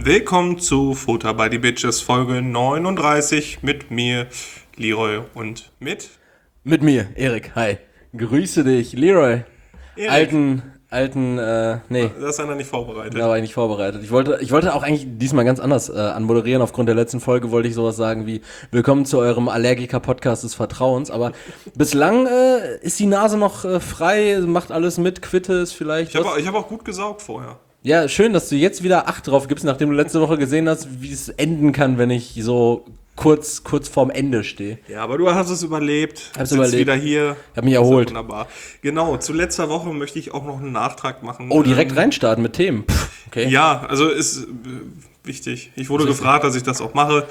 Willkommen zu Futter by the Bitches Folge 39 mit mir, Leroy, und mit mir, Erik. Hi. Grüße dich, Leroy. Erik. Nee. Das ist einer nicht vorbereitet. Da war ich nicht vorbereitet. Ich wollte auch eigentlich diesmal ganz anders anmoderieren. Aufgrund der letzten Folge wollte ich sowas sagen wie Willkommen zu eurem Allergiker-Podcast des Vertrauens. Aber bislang ist die Nase noch frei, macht alles mit, Quitte ist vielleicht. Ich hab auch gut gesaugt vorher. Ja, schön, dass du jetzt wieder Acht drauf gibst, nachdem du letzte Woche gesehen hast, wie es enden kann, wenn ich so kurz vorm Ende stehe. Ja, aber du hast es überlebt. Hab's überlebt. Wieder hier. Ich hab mich erholt. Wunderbar. Genau, zu letzter Woche möchte ich auch noch einen Nachtrag machen. Oh, direkt reinstarten mit Themen. Okay. Ja, also ist wichtig. Ich wurde gefragt, dass ich das auch mache,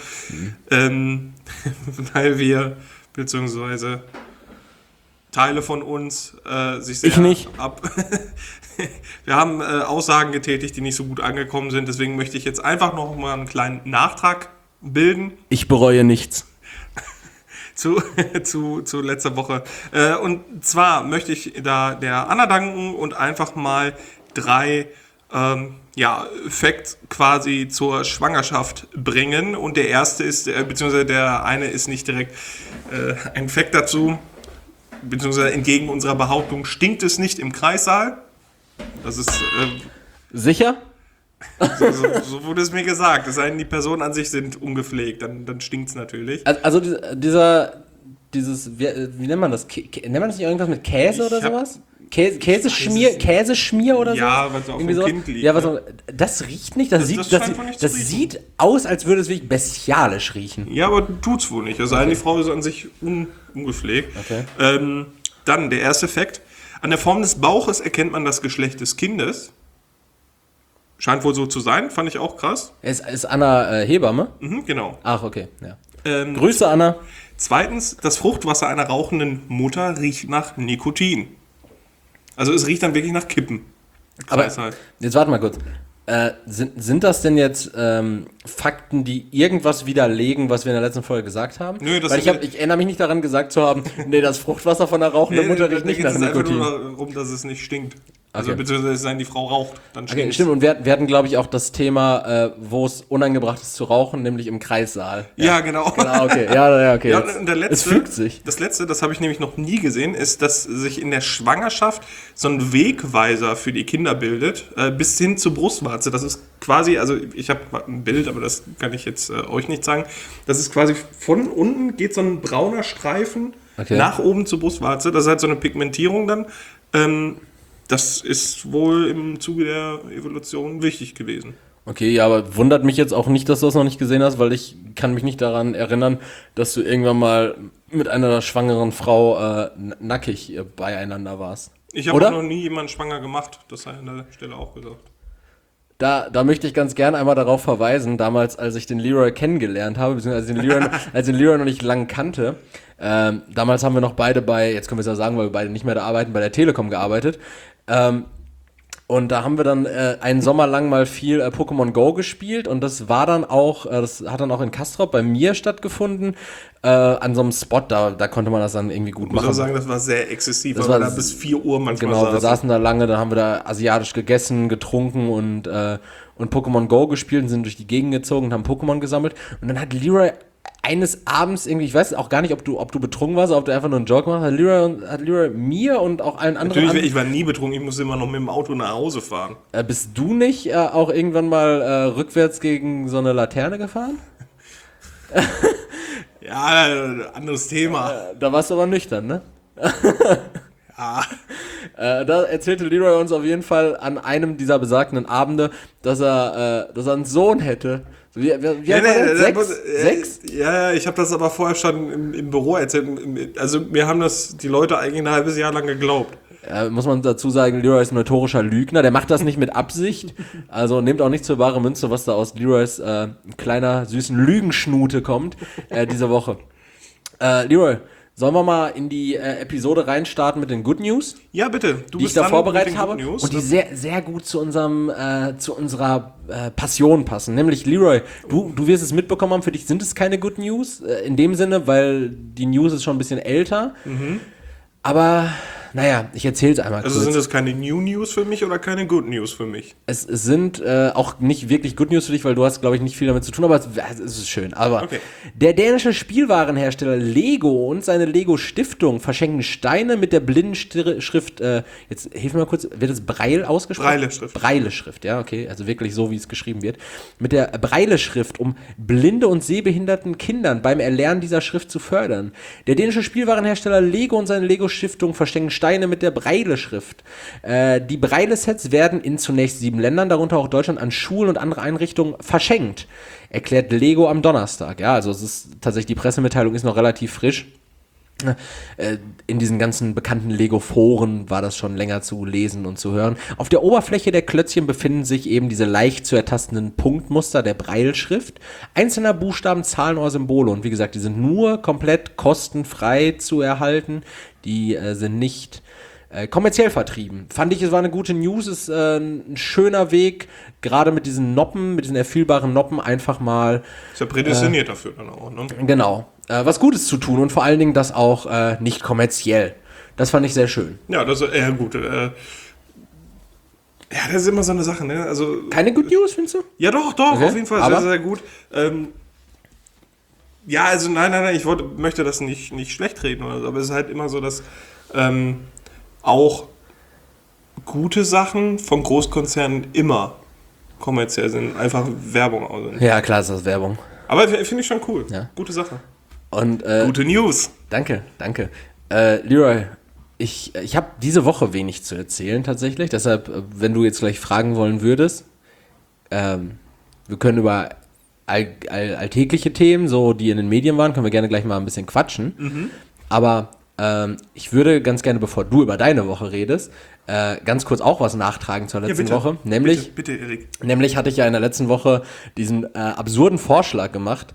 weil wir, beziehungsweise Teile von uns sich sehr Ich nicht. Wir haben Aussagen getätigt, die nicht so gut angekommen sind. Deswegen möchte ich jetzt einfach noch mal einen kleinen Nachtrag bilden. Ich bereue nichts. Zu letzter Woche. Und zwar möchte ich da der Anna danken und einfach mal 3 Facts quasi zur Schwangerschaft bringen. Und der erste ist, beziehungsweise der eine ist nicht direkt ein Fact dazu, beziehungsweise entgegen unserer Behauptung stinkt es nicht im Kreissaal. Das ist Sicher? so wurde es mir gesagt. Es sei denn, die Personen an sich sind ungepflegt, dann stinkt es natürlich. Also wie nennt man das? Nennt man das nicht irgendwas mit Käse oder sowas? Käseschmier oder so? Ja, was so auf dem Kind liegt. Ja, das riecht nicht. Das sieht aus, als würde es wirklich bestialisch riechen. Ja, aber tut's wohl nicht. Also die Frau ist an sich ungepflegt. Okay. Dann der erste Fakt. An der Form des Bauches erkennt man das Geschlecht des Kindes. Scheint wohl so zu sein, fand ich auch krass. Ist Anna Hebamme? Mhm, genau. Ach, okay. Ja. Grüße, Anna. Zweitens, das Fruchtwasser einer rauchenden Mutter riecht nach Nikotin. Also es riecht dann wirklich nach Kippen. Aber jetzt warte mal kurz. Sind das denn jetzt Fakten, die irgendwas widerlegen, was wir in der letzten Folge gesagt haben? Nö, Weil ich erinnere mich nicht daran gesagt zu haben, nee, das Fruchtwasser von der rauchenden Mutter riecht nicht nach Nikotin. Es geht einfach nur darum, dass es nicht stinkt. Also Okay. beziehungsweise es sei denn, die Frau raucht, dann stinkt Okay, stimmt. Und wir hatten, glaube ich, auch das Thema, wo es unangebracht ist zu rauchen, nämlich im Kreissaal. Ja, genau. Genau, okay. Ja, okay. Ja, und Es fügt sich. Das letzte, das habe ich nämlich noch nie gesehen, ist, dass sich in der Schwangerschaft so ein Wegweiser für die Kinder bildet, bis hin zur Brustwarze. Das ist quasi, also ich habe ein Bild, aber das kann ich jetzt euch nicht sagen. Das ist quasi von unten geht so ein brauner Streifen nach oben zur Brustwarze. Das ist halt so eine Pigmentierung dann. Das ist wohl im Zuge der Evolution wichtig gewesen. Okay, ja, aber wundert mich jetzt auch nicht, dass du das noch nicht gesehen hast, weil ich kann mich nicht daran erinnern, dass du irgendwann mal mit einer schwangeren Frau nackig beieinander warst. Ich habe auch noch nie jemanden schwanger gemacht, das sei an der Stelle auch gesagt. Da möchte ich ganz gerne einmal darauf verweisen, damals, als ich den Leroy kennengelernt habe, beziehungsweise als den Leroy noch nicht lang kannte, damals haben wir noch beide jetzt können wir es ja sagen, weil wir beide nicht mehr da arbeiten, bei der Telekom gearbeitet. Und da haben wir dann einen Sommer lang mal viel Pokémon Go gespielt und das war dann auch, das hat dann auch in Castrop bei mir stattgefunden, an so einem Spot, da konnte man das dann irgendwie gut machen. Ich muss auch sagen, das war sehr exzessiv, weil wir da bis 4 Uhr manchmal Genau, wir saßen da lange, dann haben wir da asiatisch gegessen, getrunken und Pokémon Go gespielt und sind durch die Gegend gezogen und haben Pokémon gesammelt und dann hat Leroy eines Abends irgendwie, ich weiß auch gar nicht, ob du betrunken warst oder ob du einfach nur einen Joke gemacht hast, hat Leroy mir und auch allen anderen... Natürlich, ich war nie betrunken, ich musste immer noch mit dem Auto nach Hause fahren. Bist du nicht auch irgendwann mal rückwärts gegen so eine Laterne gefahren? Ja, anderes Thema. Da warst du aber nüchtern, ne? Ja. Da erzählte Leroy uns auf jeden Fall an einem dieser besagten Abende, dass er einen Sohn hätte. Wie alt war der? 6? Ja, ich habe das aber vorher schon im Büro erzählt. Also mir haben das die Leute eigentlich ein halbes Jahr lang geglaubt. Muss man dazu sagen, Leroy ist ein notorischer Lügner. Der macht das nicht mit Absicht. Also nehmt auch nicht zur bare Münze, was da aus Leroys kleiner, süßen Lügenschnute kommt diese Woche. Leroy, sollen wir mal in die Episode reinstarten mit den Good News? Ja, bitte. Die ich da vorbereitet habe und die sehr, sehr gut zu unserer Passion passen. Nämlich, Leroy, du wirst es mitbekommen haben, für dich sind es keine Good News. In dem Sinne, weil die News ist schon ein bisschen älter. Mhm. Aber naja, ich erzähle es einmal Also kurz. sind das keine New News für mich oder keine Good News für mich? Es sind auch nicht wirklich Good News für dich, weil du hast, glaube ich, nicht viel damit zu tun, aber es ist schön. Aber Okay. der dänische Spielwarenhersteller Lego und seine Lego-Stiftung verschenken Steine mit der Blindenschrift, jetzt hilf mir mal kurz, wird es Braille ausgesprochen? Braille-Schrift. Braille-Schrift, ja, okay, also wirklich so, wie es geschrieben wird. Mit der Braille-Schrift, um blinde und sehbehinderten Kindern beim Erlernen dieser Schrift zu fördern. Der dänische Spielwarenhersteller Lego und seine Lego-Stiftung verschenken Steine mit der Braille-Schrift. Die Braille-Sets werden in zunächst 7 Ländern, darunter auch Deutschland, an Schulen und andere Einrichtungen verschenkt, erklärt Lego am Donnerstag. Ja, also es ist tatsächlich, die Pressemitteilung ist noch relativ frisch. In diesen ganzen bekannten Lego-Foren war das schon länger zu lesen und zu hören. Auf der Oberfläche der Klötzchen befinden sich eben diese leicht zu ertastenden Punktmuster der Braille-Schrift, einzelner Buchstaben, Zahlen oder Symbole. Und wie gesagt, die sind nur komplett kostenfrei zu erhalten. Die sind nicht kommerziell vertrieben. Fand ich, es war eine gute News, ist ein schöner Weg, gerade mit diesen Noppen, mit diesen erfüllbaren Noppen einfach mal Ist ja prädestiniert dafür dann auch, ne? genau, was Gutes zu tun und vor allen Dingen das auch nicht kommerziell. Das fand ich sehr schön. Ja, das ist eher gut. Ja, das ist immer so eine Sache, ne? Also, Keine Good News, findest du? ja, doch, Okay, auf jeden Fall aber? sehr, sehr gut. Ja, also nein, ich möchte das nicht schlecht reden oder so, aber es ist halt immer so, dass auch gute Sachen von Großkonzernen immer kommerziell sind, einfach Werbung aus sind. Ja, klar ist das Werbung. Aber finde ich schon cool. Ja. Gute Sache. Und Gute News. danke. Leroy, ich habe diese Woche wenig zu erzählen tatsächlich, deshalb, wenn du jetzt gleich fragen wollen würdest, wir können über alltägliche Themen, so die in den Medien waren, können wir gerne gleich mal ein bisschen quatschen. Aber ich würde ganz gerne, bevor du über deine Woche redest, ganz kurz auch was nachtragen zur letzten bitte. Woche. Nämlich, Bitte, Erik. nämlich hatte ich ja in der letzten Woche diesen absurden Vorschlag gemacht.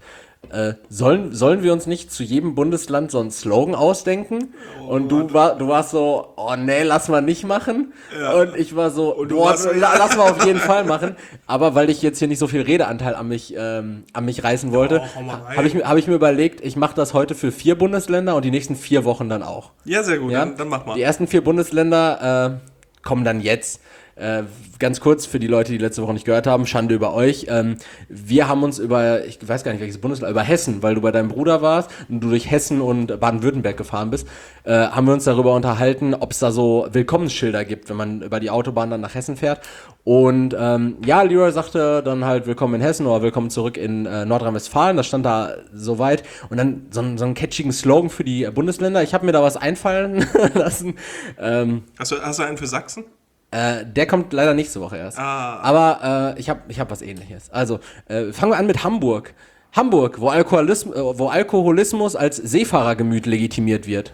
Sollen wir uns nicht zu jedem Bundesland so einen Slogan ausdenken? Und du warst so, oh nee, lass mal nicht machen. Ja. Und ich war so, Und du boah, warst- lass mal auf jeden Fall machen. Aber weil ich jetzt hier nicht so viel Redeanteil an mich reißen wollte, hau mal rein. habe ich mir überlegt, ich mache das heute für 4 Bundesländer und die nächsten 4 Wochen dann auch. Ja, sehr gut, Ja? dann mach mal. Die ersten 4 Bundesländer kommen dann jetzt. Ganz kurz für die Leute, die letzte Woche nicht gehört haben, Schande über euch. Wir haben uns ich weiß gar nicht welches Bundesland, über Hessen, weil du bei deinem Bruder warst und du durch Hessen und Baden-Württemberg gefahren bist, haben wir uns darüber unterhalten, ob es da so Willkommensschilder gibt, wenn man über die Autobahn dann nach Hessen fährt. Und ja, Leroy sagte dann halt Willkommen in Hessen oder Willkommen zurück in Nordrhein-Westfalen. Das stand da soweit. Und dann so einen catchigen Slogan für die Bundesländer. Ich habe mir da was einfallen lassen. Hast du einen für Sachsen? Der kommt leider nächste Woche erst. Ah. Aber ich hab was Ähnliches. Also, fangen wir an mit Hamburg. Hamburg, wo Alkoholismus als Seefahrergemüt legitimiert wird.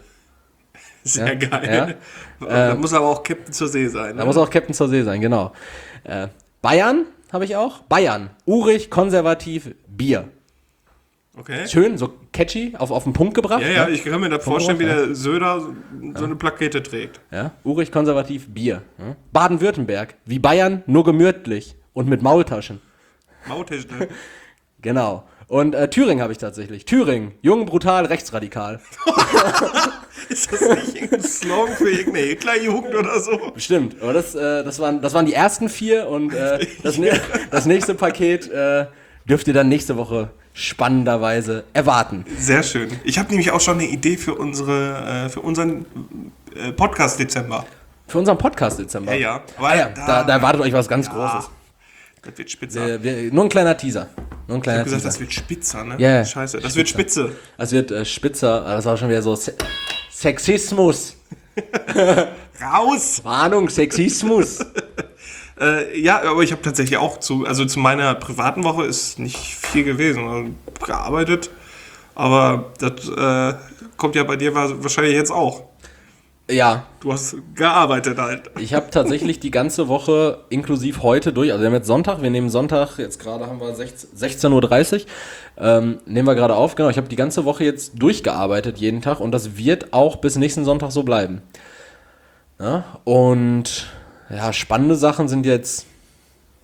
Sehr Ja, geil. Da muss aber auch Captain zur See sein. Da muss auch Captain zur See sein, genau. Bayern habe ich auch. Bayern, urig, konservativ, Bier. Okay. Schön, so catchy, auf den Punkt gebracht. Ja, ne? ich kann mir das vorstellen, wie der Söder so eine Plakette trägt. Ja, urig, konservativ, Bier. Ja? Baden-Württemberg, wie Bayern, nur gemütlich und mit Maultaschen. Mautisch, ne? Genau. Und Thüringen habe ich tatsächlich. Thüringen, jung, brutal, rechtsradikal. Ist das nicht irgendein Slogan für irgendeine Hitlerjugend oder so? Stimmt, aber das waren die ersten 4 und das nächste Paket dürft ihr dann nächste Woche spannenderweise erwarten. Sehr schön. Ich habe nämlich auch schon eine Idee für unseren Podcast Dezember. Für unseren Podcast Dezember. Ja. Da erwartet euch was ganz Großes. Das wird spitzer. Nur ein kleiner Teaser. Nur ein Ich kleiner habe gesagt, Teaser. das wird spitzer, ne? Ja, Scheiße, das wird spitze. Es wird spitzer, aber das war schon wieder so Sexismus. Raus! Warnung, Sexismus. Ja, aber ich habe tatsächlich auch zu meiner privaten Woche ist nicht viel gewesen. Also, gearbeitet, aber das kommt ja bei dir wahrscheinlich jetzt auch. Ja, Du hast gearbeitet halt. ich habe tatsächlich die ganze Woche inklusive heute durch, also wir haben jetzt Sonntag, wir nehmen Sonntag, jetzt gerade haben wir 16:30 Uhr, nehmen wir gerade auf, genau, ich habe die ganze Woche jetzt durchgearbeitet jeden Tag und das wird auch bis nächsten Sonntag so bleiben. Ja, und ja, spannende Sachen sind jetzt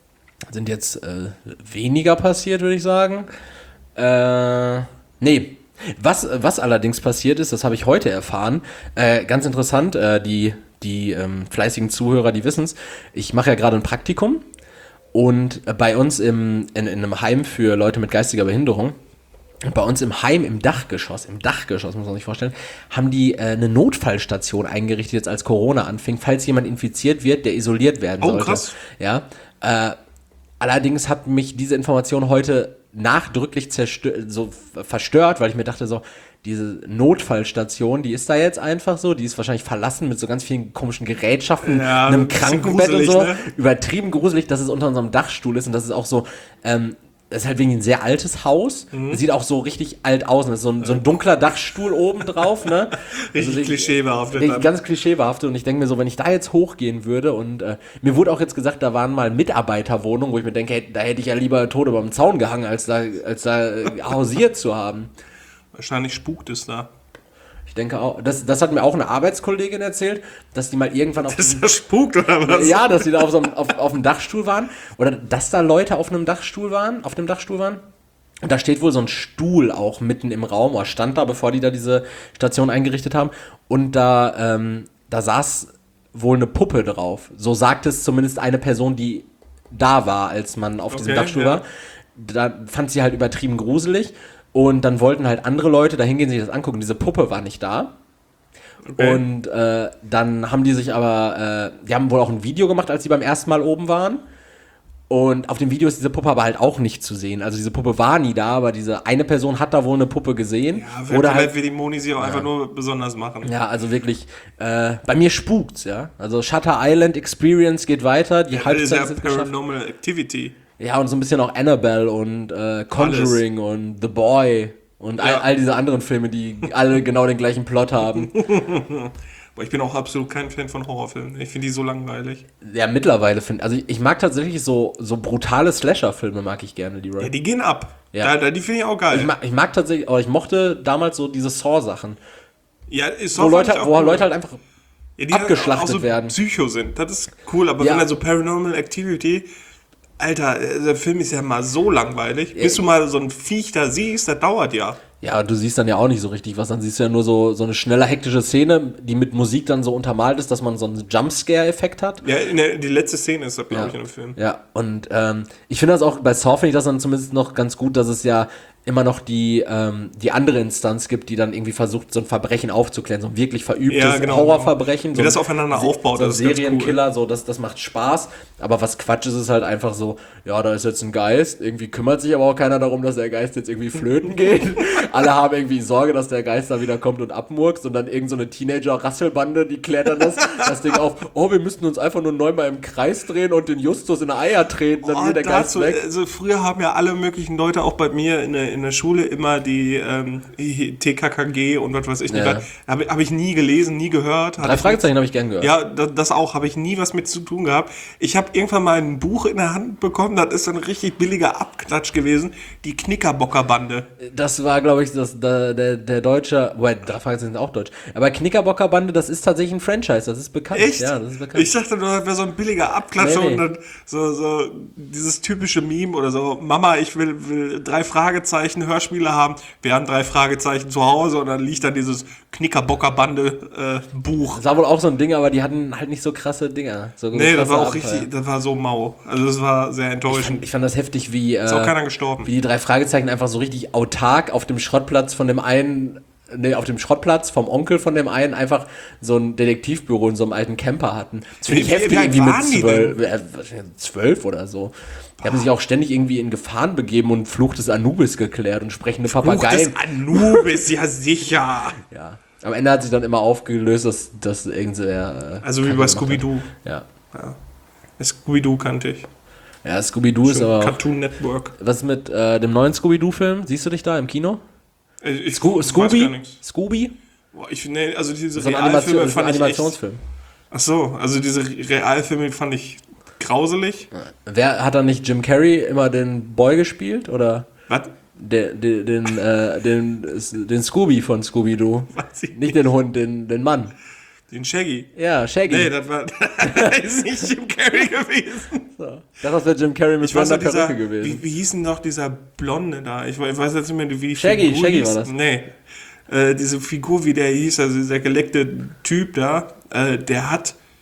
weniger passiert, würde ich sagen. Nee, Was allerdings passiert ist, das habe ich heute erfahren, ganz interessant, die fleißigen Zuhörer, die wissen es, ich mache ja gerade ein Praktikum und bei uns in einem Heim für Leute mit geistiger Behinderung, bei uns im Heim, im Dachgeschoss, muss man sich vorstellen, haben die eine Notfallstation eingerichtet, jetzt als Corona anfing, falls jemand infiziert wird, der isoliert werden sollte. Krass. Ja, allerdings hat mich diese Information heute nachdrücklich verstört, weil ich mir dachte so, diese Notfallstation, die ist da jetzt einfach so, die ist wahrscheinlich verlassen mit so ganz vielen komischen Gerätschaften, einem Krankenbett und so, ne? Übertrieben gruselig, dass es unter unserem Dachstuhl ist und das ist auch so, das ist halt wirklich ein sehr altes Haus. Das sieht auch so richtig alt aus. Das ist so ein dunkler Dachstuhl oben drauf, ne? Richtig klischeebehaftet. Ganz klischeebehaftet. Und ich denke mir so, wenn ich da jetzt hochgehen würde und mir wurde auch jetzt gesagt, da waren mal Mitarbeiterwohnungen, wo ich mir denke, hey, da hätte ich ja lieber tot über dem Zaun gehangen, als da hausiert zu haben. Wahrscheinlich spukt es da. Ich denke auch, das hat mir auch eine Arbeitskollegin erzählt, dass die mal irgendwann auf Ist das spukt oder was? Ja, dass die da auf dem Dachstuhl waren oder dass da Leute auf dem Dachstuhl waren. Und da steht wohl so ein Stuhl auch mitten im Raum, oder stand da, bevor die da diese Station eingerichtet haben. Und da saß wohl eine Puppe drauf. So sagt es zumindest eine Person, die da war, als man auf diesem Dachstuhl war. Da fand sie halt übertrieben gruselig. Und dann wollten halt andere Leute da hingehen, sich das angucken. Diese Puppe war nicht da. Okay. Und dann haben die sich aber, die haben wohl auch ein Video gemacht, als sie beim ersten Mal oben waren. Und auf dem Video ist diese Puppe aber halt auch nicht zu sehen. Also diese Puppe war nie da, aber diese eine Person hat da wohl eine Puppe gesehen. Ja, oder halt wie die Moni sie auch einfach nur besonders machen. Ja, also wirklich, bei mir spukt's, ja. Also Shutter Island Experience geht weiter. Die Halbzeit ist ja Paranormal Activity. Ja, und so ein bisschen auch Annabelle und Conjuring und The Boy und all diese anderen Filme, die alle genau den gleichen Plot haben. Boah, ich bin auch absolut kein Fan von Horrorfilmen. Ich finde die so langweilig. Ja, mittlerweile also ich mag tatsächlich so brutale Slasher-Filme mag ich gerne, Leroy. Ja, die gehen ab. Ja. Die finde ich auch geil. Ich mag tatsächlich, aber ich mochte damals so diese Saw-Sachen. Ja, wo Leute halt einfach abgeschlachtet auch so werden. Psycho sind. Das ist cool, aber wenn dann so Paranormal Activity... Alter, der Film ist ja mal so langweilig. Bis du mal so ein Viech da siehst, das dauert ja. Ja, du siehst dann ja auch nicht so richtig was. Dann siehst du ja nur so eine schnelle, hektische Szene, die mit Musik dann so untermalt ist, dass man so einen Jumpscare-Effekt hat. Ja, die letzte Szene ist das, glaube ich, in dem Film. Ja, und ich finde das auch, bei Saw finde ich das dann zumindest noch ganz gut, dass es ja immer noch die andere Instanz gibt, die dann irgendwie versucht, so ein Verbrechen aufzuklären, so ein wirklich verübtes Horrorverbrechen. Wie das aufeinander aufbaut, so ein das ist ganz Serienkiller, cool. so, das macht Spaß. Aber was Quatsch ist, ist halt einfach so, ja, da ist jetzt ein Geist, irgendwie kümmert sich aber auch keiner darum, dass der Geist jetzt irgendwie flöten geht. Alle haben irgendwie Sorge, dass der Geist da wieder kommt und abmurkst und dann irgend so eine Teenager-Rasselbande, die klärt dann das Ding auf, oh, wir müssten uns einfach nur neunmal im Kreis drehen und den Justus in die Eier treten, dann geht der Geist weg. Also früher haben ja alle möglichen Leute, auch bei mir in der Schule, immer die TKKG und was weiß ich nicht. Ja. Hab ich nie gelesen, nie gehört. 3 Fragezeichen habe ich gern gehört. Ja, das auch, habe ich nie was mit zu tun gehabt. Ich habe irgendwann mal ein Buch in der Hand bekommen, das ist so ein richtig billiger Abklatsch gewesen, die Knickerbockerbande. Das war, glaube ich, der deutsche, wobei 3 Fragezeichen sind auch deutsch, aber Knickerbockerbande, das ist tatsächlich ein Franchise, das ist bekannt. Echt? Ja, das ist bekannt. Ich dachte nur, das wäre so ein billiger Abklatsch und dann so dieses typische Meme oder so, Mama, ich will 3 Fragezeichen Hörspiele haben, wir haben 3 Fragezeichen zu Hause und dann liegt dann dieses Knickerbockerbande Buch. Das war wohl auch so ein Ding, aber die hatten halt nicht so krasse Dinger. Nee, das war auch richtig, das war so mau. Also das war sehr enttäuschend. Ich fand das heftig, wie ist auch keiner gestorben. Wie die 3 Fragezeichen einfach so richtig autark auf dem Schrottplatz von dem einen, auf dem Schrottplatz vom Onkel von dem einen einfach so ein Detektivbüro in so einem alten Camper hatten. Das finde ich heftig, irgendwie mit 12 oder so. Die haben sich auch ständig irgendwie in Gefahren begeben und Fluch des Anubis geklärt und sprechende Papageien. Fluch des Anubis, ja sicher. Ja. Am Ende hat sich dann immer aufgelöst, dass irgendwer... also wie bei Scooby-Doo. Ja. Scooby-Doo kannte ich. Ja, Scooby-Doo ist aber auch... Cartoon Network. Was ist mit dem neuen Scooby-Doo-Film? Siehst du dich da im Kino? Scooby? Scooby? Boah, also diese so Realfilme fand ich Animationsfilm. Ach so, also diese Realfilme fand ich grauselig. Wer hat da nicht Jim Carrey immer den Boy gespielt? Oder? Was? Den Scooby von Scooby-Doo. Nicht den Hund, den Mann. Den Shaggy. Ja, Shaggy. Nee, das ist nicht Jim Carrey gewesen. So. Das wäre Jim Carrey mit blonder Perücke gewesen. Wie hieß denn noch dieser Blonde da? Ich weiß jetzt nicht mehr, wie die Shaggy Figur hieß. war das. Nee. Diese Figur, wie der hieß, also dieser geleckte Typ da, der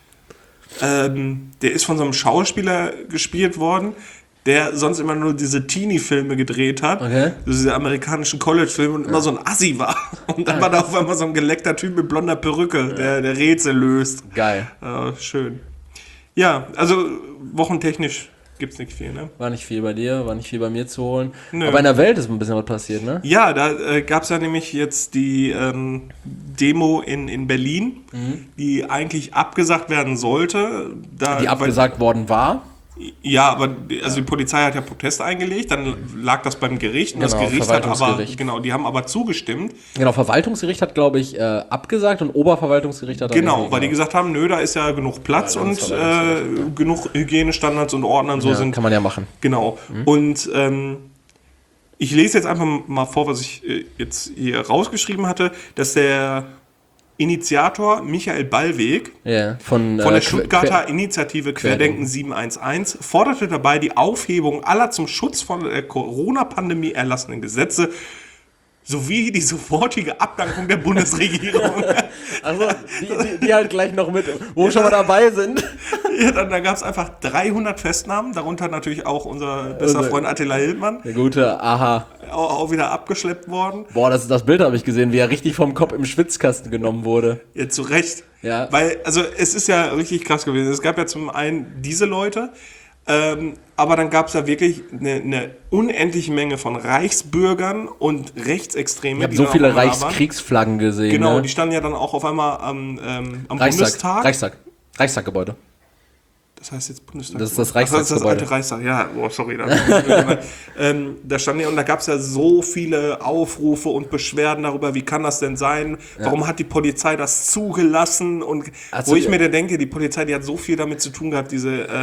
ist von so einem Schauspieler gespielt worden, der sonst immer nur diese Teenie-Filme gedreht hat, okay. Diese amerikanischen College-Filme und immer so ein Assi war. Und dann war da auf einmal so ein geleckter Typ mit blonder Perücke, der Rätsel löst. Geil. Schön. Ja, also wochentechnisch gibt's nicht viel, ne? War nicht viel bei dir, war nicht viel bei mir zu holen. Nö. Aber in der Welt ist ein bisschen was passiert, ne? Ja, da gab's ja nämlich jetzt die Demo in Berlin, die eigentlich abgesagt werden sollte. Die abgesagt worden war. Ja, aber also die Polizei hat ja Protest eingelegt, dann lag das beim Gericht und das Gericht hat aber, die haben aber zugestimmt. Genau, Verwaltungsgericht hat, glaube ich, abgesagt und Oberverwaltungsgericht hat Genau, weil die gesagt haben, nö, da ist ja genug Platz und genug Hygienestandards und Ordnern so sind. Kann man ja machen. Genau. Und ich lese jetzt einfach mal vor, was ich jetzt hier rausgeschrieben hatte, dass der Initiator Michael Ballweg von der Stuttgarter Initiative Querdenken 711 forderte dabei die Aufhebung aller zum Schutz von der Corona-Pandemie erlassenen Gesetze sowie die sofortige Abdankung der Bundesregierung. Also die halt gleich noch mit, wo schon mal dabei sind. Ja, dann gab es einfach 300 Festnahmen, darunter natürlich auch unser bester Freund Attila Hildmann. Der gute Aha. Auch wieder abgeschleppt worden. Boah, das Bild habe ich gesehen, wie er richtig vom Kopf im Schwitzkasten genommen wurde. Ja, zu Recht. Ja. Weil, also es ist ja richtig krass gewesen. Es gab ja zum einen diese Leute, aber dann gab es ja wirklich eine unendliche Menge von Reichsbürgern und Rechtsextremen. Ich habe so viele Reichskriegsflaggen gesehen. Genau, ne? Die standen ja dann auch auf einmal am Bundestag. Reichstaggebäude. Das heißt jetzt Bundestag. Das ist das Reichstagsgebäude. Das alte Reichstag, ja. Oh, sorry. Da standen ja, und da gab es ja so viele Aufrufe und Beschwerden darüber, wie kann das denn sein? Warum hat die Polizei das zugelassen? Und wo ich mir denke, die Polizei, die hat so viel damit zu tun gehabt,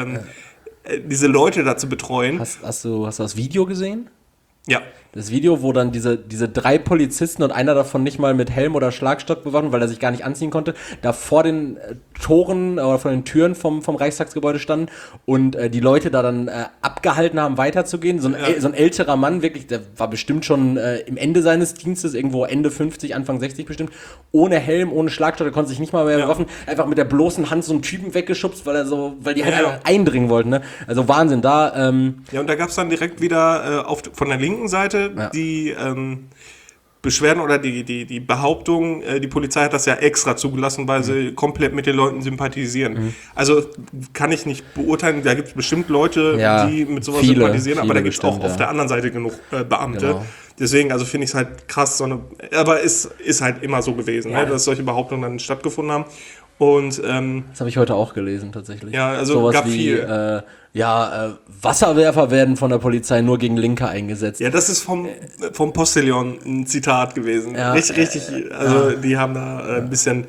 diese Leute da zu betreuen. Hast du das Video gesehen? Ja. Das Video, wo dann diese 3 Polizisten und einer davon nicht mal mit Helm oder Schlagstock bewaffnet, weil er sich gar nicht anziehen konnte, da vor den Toren oder vor den Türen vom Reichstagsgebäude standen und die Leute da dann abgehalten haben, weiterzugehen. So ein älterer Mann, wirklich, der war bestimmt schon im Ende seines Dienstes, irgendwo Ende 50, Anfang 60 bestimmt, ohne Helm, ohne Schlagstock, der konnte sich nicht mal mehr bewaffnen, einfach mit der bloßen Hand so einen Typen weggeschubst, weil die halt einfach eindringen wollten. Ne? Also Wahnsinn, da... Ja, und da gab es dann direkt wieder von der linken Seite die Beschwerden oder die Behauptung, die Polizei hat das ja extra zugelassen, weil sie komplett mit den Leuten sympathisieren. Also kann ich nicht beurteilen, da gibt es bestimmt Leute, die mit sowas sympathisieren, aber da gibt es auch auf der anderen Seite genug Beamte. Genau. Deswegen, also finde ich es halt krass, aber es ist halt immer so gewesen, ne, dass solche Behauptungen dann stattgefunden haben. Und das habe ich heute auch gelesen, tatsächlich. Ja, also sowas gab wie, viel. Wasserwerfer werden von der Polizei nur gegen Linke eingesetzt. Ja, das ist vom Postillon ein Zitat gewesen. Ja, richtig. Die haben da ein bisschen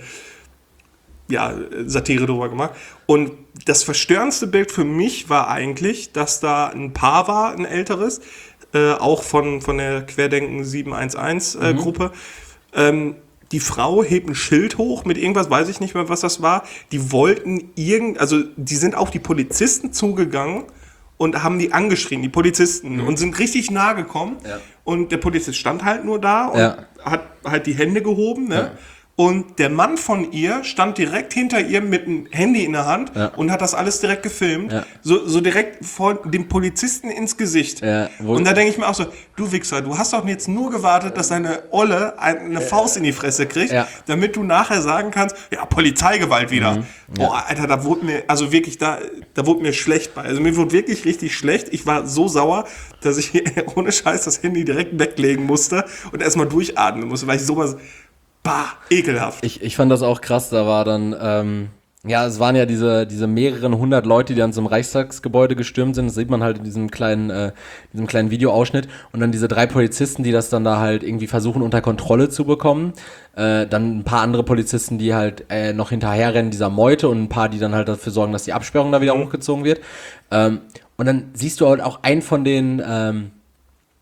Satire drüber gemacht. Und das verstörendste Bild für mich war eigentlich, dass da ein Paar war, ein älteres, auch von der Querdenken 711 Gruppe. Die Frau hebt ein Schild hoch mit irgendwas, weiß ich nicht mehr, was das war. Die wollten die sind auf die Polizisten zugegangen und haben die angeschrien, die Polizisten, und sind richtig nah gekommen. Ja. Und der Polizist stand halt nur da und hat halt die Hände gehoben, ne? Ja. Und der Mann von ihr stand direkt hinter ihr mit einem Handy in der Hand und hat das alles direkt gefilmt. Ja. So direkt vor dem Polizisten ins Gesicht. Ja, und da denke ich mir auch so, du Wichser, du hast doch jetzt nur gewartet, dass deine Olle eine Faust in die Fresse kriegt, damit du nachher sagen kannst, ja, Polizeigewalt wieder. Boah, Alter, da wurde mir, also wirklich, da wurde mir schlecht bei. Also mir wurde wirklich richtig schlecht. Ich war so sauer, dass ich ohne Scheiß das Handy direkt weglegen musste und erstmal durchatmen musste, weil ich sowas... ekelhaft. Ich fand das auch krass, da war dann, es waren ja diese mehreren hundert Leute, die dann zum Reichstagsgebäude gestürmt sind, das sieht man halt in diesem kleinen Videoausschnitt, und dann diese 3 Polizisten, die das dann da halt irgendwie versuchen unter Kontrolle zu bekommen, dann ein paar andere Polizisten, die halt noch hinterherrennen dieser Meute, und ein paar, die dann halt dafür sorgen, dass die Absperrung da wieder hochgezogen wird, und dann siehst du halt auch einen von den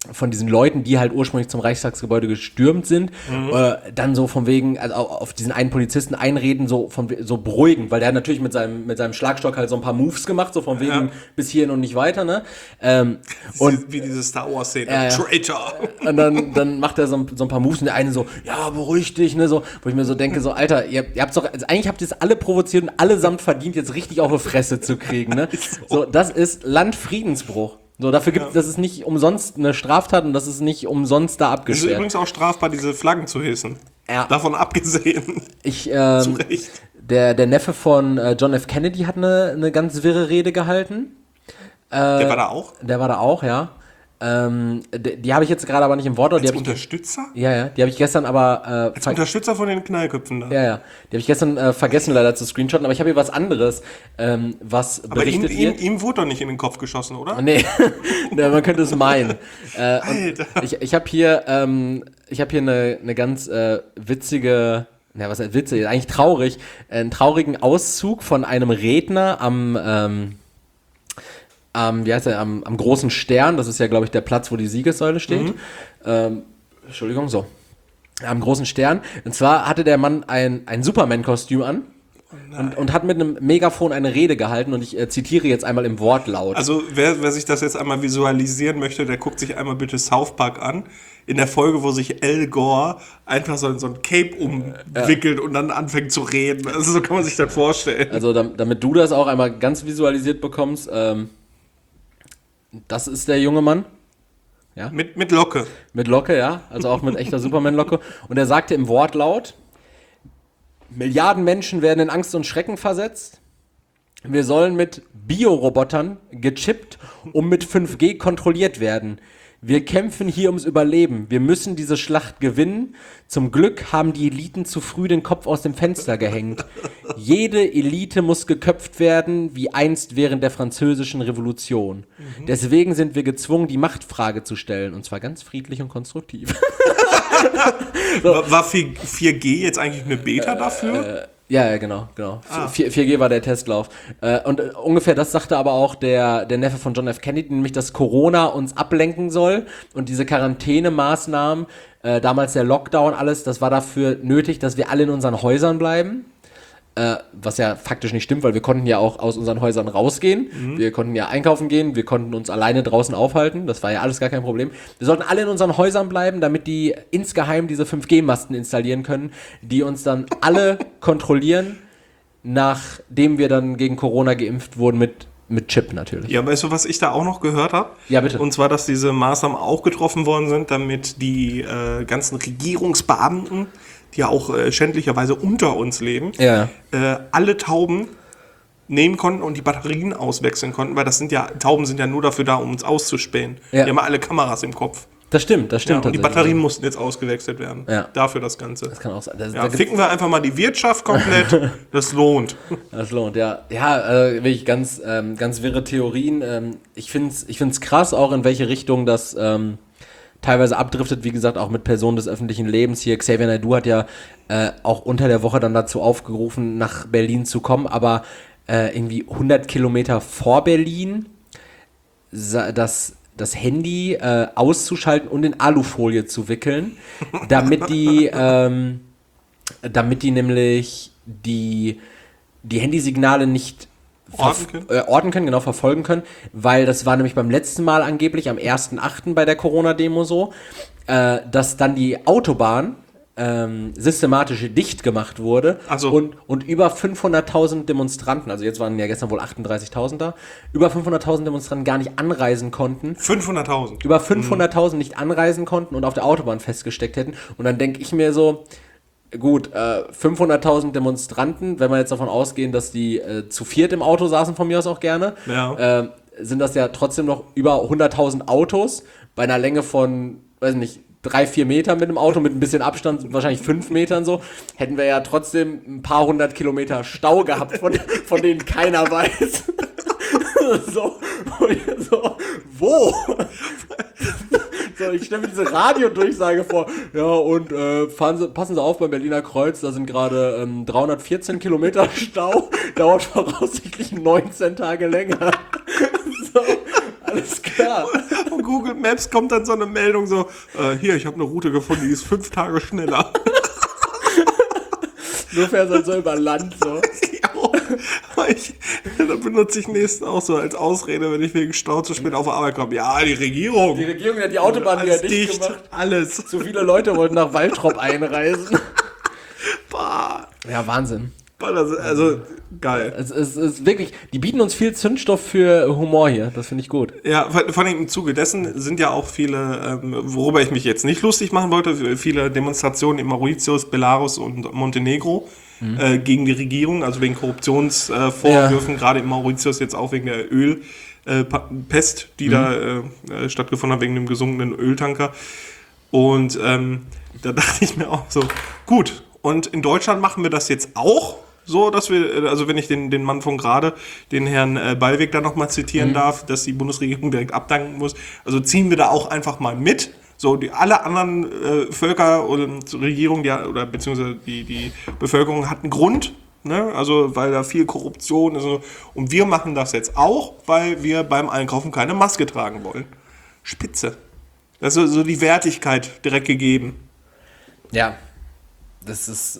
von diesen Leuten, die halt ursprünglich zum Reichstagsgebäude gestürmt sind, dann so von wegen, also auf diesen einen Polizisten einreden, so beruhigend, weil der hat natürlich mit seinem Schlagstock halt so ein paar Moves gemacht, so von wegen bis hierhin und nicht weiter, ne? Und wie diese Star Wars Szene, Traitor. Und dann macht er so ein paar Moves und der eine so, ja, beruhig dich, ne, so, wo ich mir so denke, so, Alter, ihr habt's doch, also eigentlich habt ihr es alle provoziert und allesamt verdient, jetzt richtig auf die Fresse zu kriegen, ne? So, das ist Landfriedensbruch. So, dafür das ist nicht umsonst eine Straftat und das ist nicht umsonst da abgesperrt. Es ist übrigens auch strafbar, diese Flaggen zu hissen. Ja. Davon abgesehen. Zu Recht. Der Neffe von John F. Kennedy hat eine ganz wirre Rede gehalten. Der war da auch? Der war da auch, ja. Die habe ich jetzt gerade aber nicht im Wortlaut. Als Unterstützer? Ja. Die habe ich gestern aber... Als Unterstützer von den Knallköpfen da. Ja. Die habe ich gestern vergessen leider zu screenshotten, aber ich habe hier was anderes, was berichtet wird. Ihm wurde doch nicht in den Kopf geschossen, oder? Nee, man könnte es meinen. Alter. Ich habe hier eine ganz witzige... Ja, was heißt witzig? Eigentlich traurig. Einen traurigen Auszug von einem Redner am großen Stern, das ist ja, glaube ich, der Platz, wo die Siegessäule steht. Entschuldigung, so. Am großen Stern. Und zwar hatte der Mann ein Superman-Kostüm an und hat mit einem Megafon eine Rede gehalten und ich zitiere jetzt einmal im Wortlaut. Also wer sich das jetzt einmal visualisieren möchte, der guckt sich einmal bitte South Park an. In der Folge, wo sich Al Gore einfach so ein Cape umwickelt und dann anfängt zu reden. Also so kann man sich das vorstellen. Also damit du das auch einmal ganz visualisiert bekommst, das ist der junge Mann. Ja? Mit Locke. Mit Locke, ja. Also auch mit echter Superman-Locke. Und er sagte im Wortlaut, Milliarden Menschen werden in Angst und Schrecken versetzt. Wir sollen mit Biorobotern gechippt und mit 5G kontrolliert werden. Wir kämpfen hier ums Überleben. Wir müssen diese Schlacht gewinnen. Zum Glück haben die Eliten zu früh den Kopf aus dem Fenster gehängt. Jede Elite muss geköpft werden, wie einst während der Französischen Revolution. Deswegen sind wir gezwungen, die Machtfrage zu stellen. Und zwar ganz friedlich und konstruktiv. So. War 4G jetzt eigentlich eine Beta dafür? Ja, genau. 4G war der Testlauf. Und ungefähr das sagte aber auch der Neffe von John F. Kennedy, nämlich, dass Corona uns ablenken soll und diese Quarantänemaßnahmen, damals der Lockdown, alles, das war dafür nötig, dass wir alle in unseren Häusern bleiben. Was ja faktisch nicht stimmt, weil wir konnten ja auch aus unseren Häusern rausgehen. Wir konnten ja einkaufen gehen, wir konnten uns alleine draußen aufhalten. Das war ja alles gar kein Problem. Wir sollten alle in unseren Häusern bleiben, damit die insgeheim diese 5G-Masten installieren können, die uns dann alle kontrollieren, nachdem wir dann gegen Corona geimpft wurden mit Chip natürlich. Ja, weißt du, was ich da auch noch gehört habe? Ja, bitte. Und zwar, dass diese Maßnahmen auch getroffen worden sind, damit die ganzen Regierungsbeamten, die ja auch schändlicherweise unter uns leben, alle Tauben nehmen konnten und die Batterien auswechseln konnten, weil Tauben sind ja nur dafür da, um uns auszuspähen. Ja. Die haben alle Kameras im Kopf. Das stimmt. Ja, und die Batterien mussten jetzt ausgewechselt werden. Ja. Dafür das Ganze. Das kann auch sein. Ficken wir einfach mal die Wirtschaft komplett. Das lohnt. Das lohnt, ja. Ja, wirklich ganz wirre Theorien. Ich find's krass, auch in welche Richtung das teilweise abdriftet, wie gesagt, auch mit Personen des öffentlichen Lebens. Hier, Xavier Naidoo hat ja auch unter der Woche dann dazu aufgerufen, nach Berlin zu kommen, aber irgendwie 100 Kilometer vor Berlin das Handy auszuschalten und in Alufolie zu wickeln, damit die nämlich die Handysignale nicht orten können, genau, verfolgen können, weil das war nämlich beim letzten Mal angeblich am 1.8. bei der Corona-Demo so, dass dann die Autobahn systematisch dicht gemacht wurde und über 500.000 Demonstranten, also jetzt waren ja gestern wohl 38.000 da, über 500.000 Demonstranten gar nicht anreisen konnten. 500.000? Über 500.000 nicht anreisen konnten und auf der Autobahn festgesteckt hätten. Und dann denke ich mir so, gut, 500.000 Demonstranten, wenn wir jetzt davon ausgehen, dass die zu viert im Auto saßen, von mir aus auch gerne, sind das ja trotzdem noch über 100.000 Autos bei einer Länge von, weiß nicht, 3-4 Meter mit dem Auto, mit ein bisschen Abstand, wahrscheinlich 5 Metern so, hätten wir ja trotzdem ein paar 100 Kilometer Stau gehabt, von denen keiner weiß. Wo? So, ich stelle mir diese Radiodurchsage vor. Ja, und passen Sie auf beim Berliner Kreuz, da sind gerade 314 Kilometer Stau, dauert voraussichtlich 19 Tage länger. So, alles klar. Von Google Maps kommt dann so eine Meldung so, hier, ich habe eine Route gefunden, die ist 5 Tage schneller. Du fährst halt so über Land so. Da benutze ich nächsten auch so als Ausrede, wenn ich wegen Stau zu spät auf die Arbeit komme. Ja, die Regierung. Die Regierung hat die Autobahn wieder dicht gemacht. Alles. So viele Leute wollten nach Waltrop einreisen. Bah. Ja, Wahnsinn. Also, geil. Es ist wirklich, die bieten uns viel Zündstoff für Humor hier. Das finde ich gut. Ja, vor allem im Zuge dessen sind ja auch viele, worüber ich mich jetzt nicht lustig machen wollte, viele Demonstrationen in Mauritius, Belarus und Montenegro gegen die Regierung, also wegen Korruptionsvorwürfen, gerade in Mauritius jetzt auch wegen der Ölpest, die da stattgefunden hat, wegen dem gesunkenen Öltanker. Und da dachte ich mir auch so, gut, und in Deutschland machen wir das jetzt auch? So, dass wir, also wenn ich den Mann von gerade, den Herrn Ballweg da nochmal zitieren darf, dass die Bundesregierung direkt abdanken muss, also ziehen wir da auch einfach mal mit. So, alle anderen Völker und Regierungen, beziehungsweise die Bevölkerung hat einen Grund, ne? Also weil da viel Korruption ist. Und wir machen das jetzt auch, weil wir beim Einkaufen keine Maske tragen wollen. Spitze. Das ist so die Wertigkeit direkt gegeben. Ja, das ist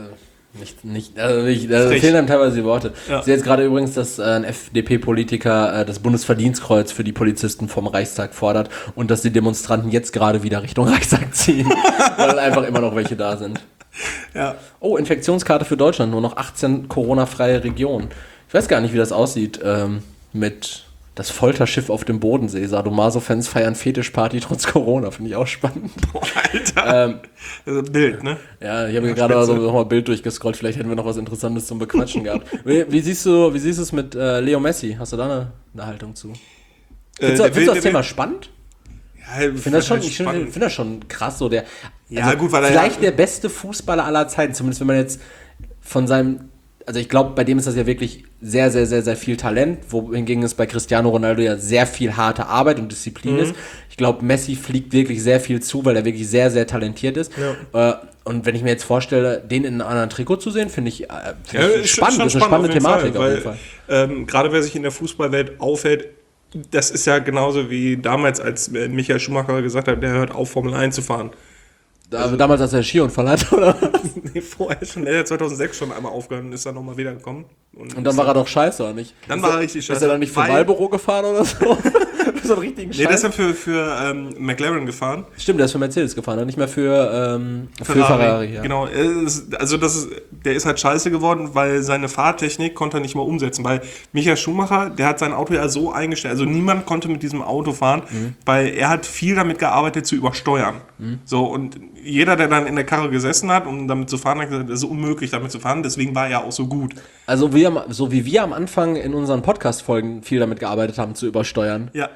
fehlen einem teilweise die Worte. Ja. Ich sehe jetzt gerade übrigens, dass ein FDP-Politiker das Bundesverdienstkreuz für die Polizisten vom Reichstag fordert und dass die Demonstranten jetzt gerade wieder Richtung Reichstag ziehen, weil einfach immer noch welche da sind. Ja. Oh, Infektionskarte für Deutschland, nur noch 18 Corona-freie Regionen. Ich weiß gar nicht, wie das aussieht mit das Folterschiff auf dem Bodensee. Sadomaso-Fans feiern Fetischparty trotz Corona, finde ich auch spannend. Boah, Alter. Also Bild, ne? Ja, ich habe gerade so nochmal ein Bild durchgescrollt, vielleicht hätten wir noch was Interessantes zum Bequatschen gehabt. Wie siehst du es mit Leo Messi? Hast du da eine Haltung zu? Findest du das Thema spannend? Ja, ich finde das schon krass, so gut, weil vielleicht der beste Fußballer aller Zeiten, zumindest wenn man jetzt von seinem. Also ich glaube, bei dem ist das ja wirklich sehr, sehr, sehr, sehr viel Talent, wohingegen es bei Cristiano Ronaldo ja sehr viel harte Arbeit und Disziplin ist. Ich glaube, Messi fliegt wirklich sehr viel zu, weil er wirklich sehr, sehr talentiert ist. Ja. Und wenn ich mir jetzt vorstelle, den in einem anderen Trikot zu sehen, finde ich spannend. Das ist eine spannende Thematik auf jeden Fall. Gerade wer sich in der Fußballwelt aufhält, das ist ja genauso wie damals, als Michael Schumacher gesagt hat, der hört auf, Formel 1 zu fahren. Also damals, als er Skiunfall hat, oder? Nee, vorher schon. Er hat 2006 schon einmal aufgehört und ist dann nochmal wiedergekommen. Und dann war er doch scheiße, oder nicht? Dann war er richtig scheiße. Ist er dann nicht für Marlboro gefahren oder so? Für so einen richtigen Scheiß? Nee, der ist dann für McLaren gefahren. Stimmt, der ist für Mercedes gefahren, und nicht mehr für Ferrari. Ja. Genau, der ist halt scheiße geworden, weil seine Fahrtechnik konnte er nicht mal umsetzen. Weil Michael Schumacher, der hat sein Auto ja so eingestellt, also niemand konnte mit diesem Auto fahren, weil er hat viel damit gearbeitet zu übersteuern. So, und jeder, der dann in der Karre gesessen hat, um damit zu fahren, hat gesagt, es ist unmöglich, damit zu fahren, deswegen war er ja auch so gut. Also so wie wir am Anfang in unseren Podcast-Folgen viel damit gearbeitet haben, zu übersteuern. Ja.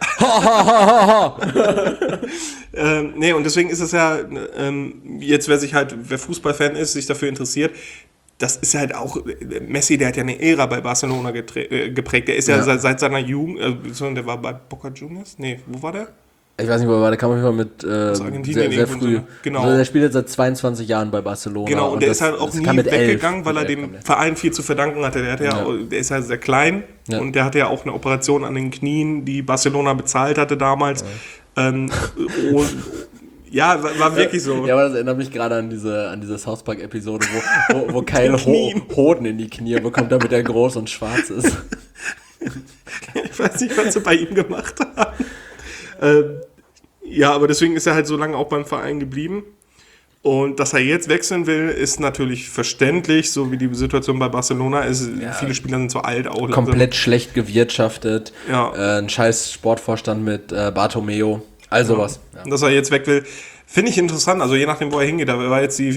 Nee, und deswegen ist es ja, jetzt wer Fußballfan ist, sich dafür interessiert, das ist halt auch, Messi, der hat ja eine Ära bei Barcelona geprägt. Der ist ja seit seiner Jugend, der war bei Boca Juniors? Nee, wo war der? Ich weiß nicht, wo er war, der kam auf jeden Fall mit sehr früh. So. Genau. Also der spielt jetzt seit 22 Jahren bei Barcelona. Genau, und der ist halt auch nie weggegangen, weil er dem Verein viel zu verdanken hatte. Der ist ja sehr klein und der hatte ja auch eine Operation an den Knien, die Barcelona bezahlt hatte damals. Ja. War wirklich so. Ja, aber das erinnert mich gerade an diese South Park-Episode, wo Kyle Hoden in die Knie bekommt, damit er groß und schwarz ist. Ich weiß nicht, was sie bei ihm gemacht haben. Ja, aber deswegen ist er halt so lange auch beim Verein geblieben. Und dass er jetzt wechseln will, ist natürlich verständlich, so wie die Situation bei Barcelona ist. Ja, viele Spieler sind zu alt auch. Komplett schlecht gewirtschaftet. Ja. Ein scheiß Sportvorstand mit Bartomeu. All sowas. Ja. Dass er jetzt weg will, finde ich interessant. Also je nachdem, wo er hingeht. Da war jetzt die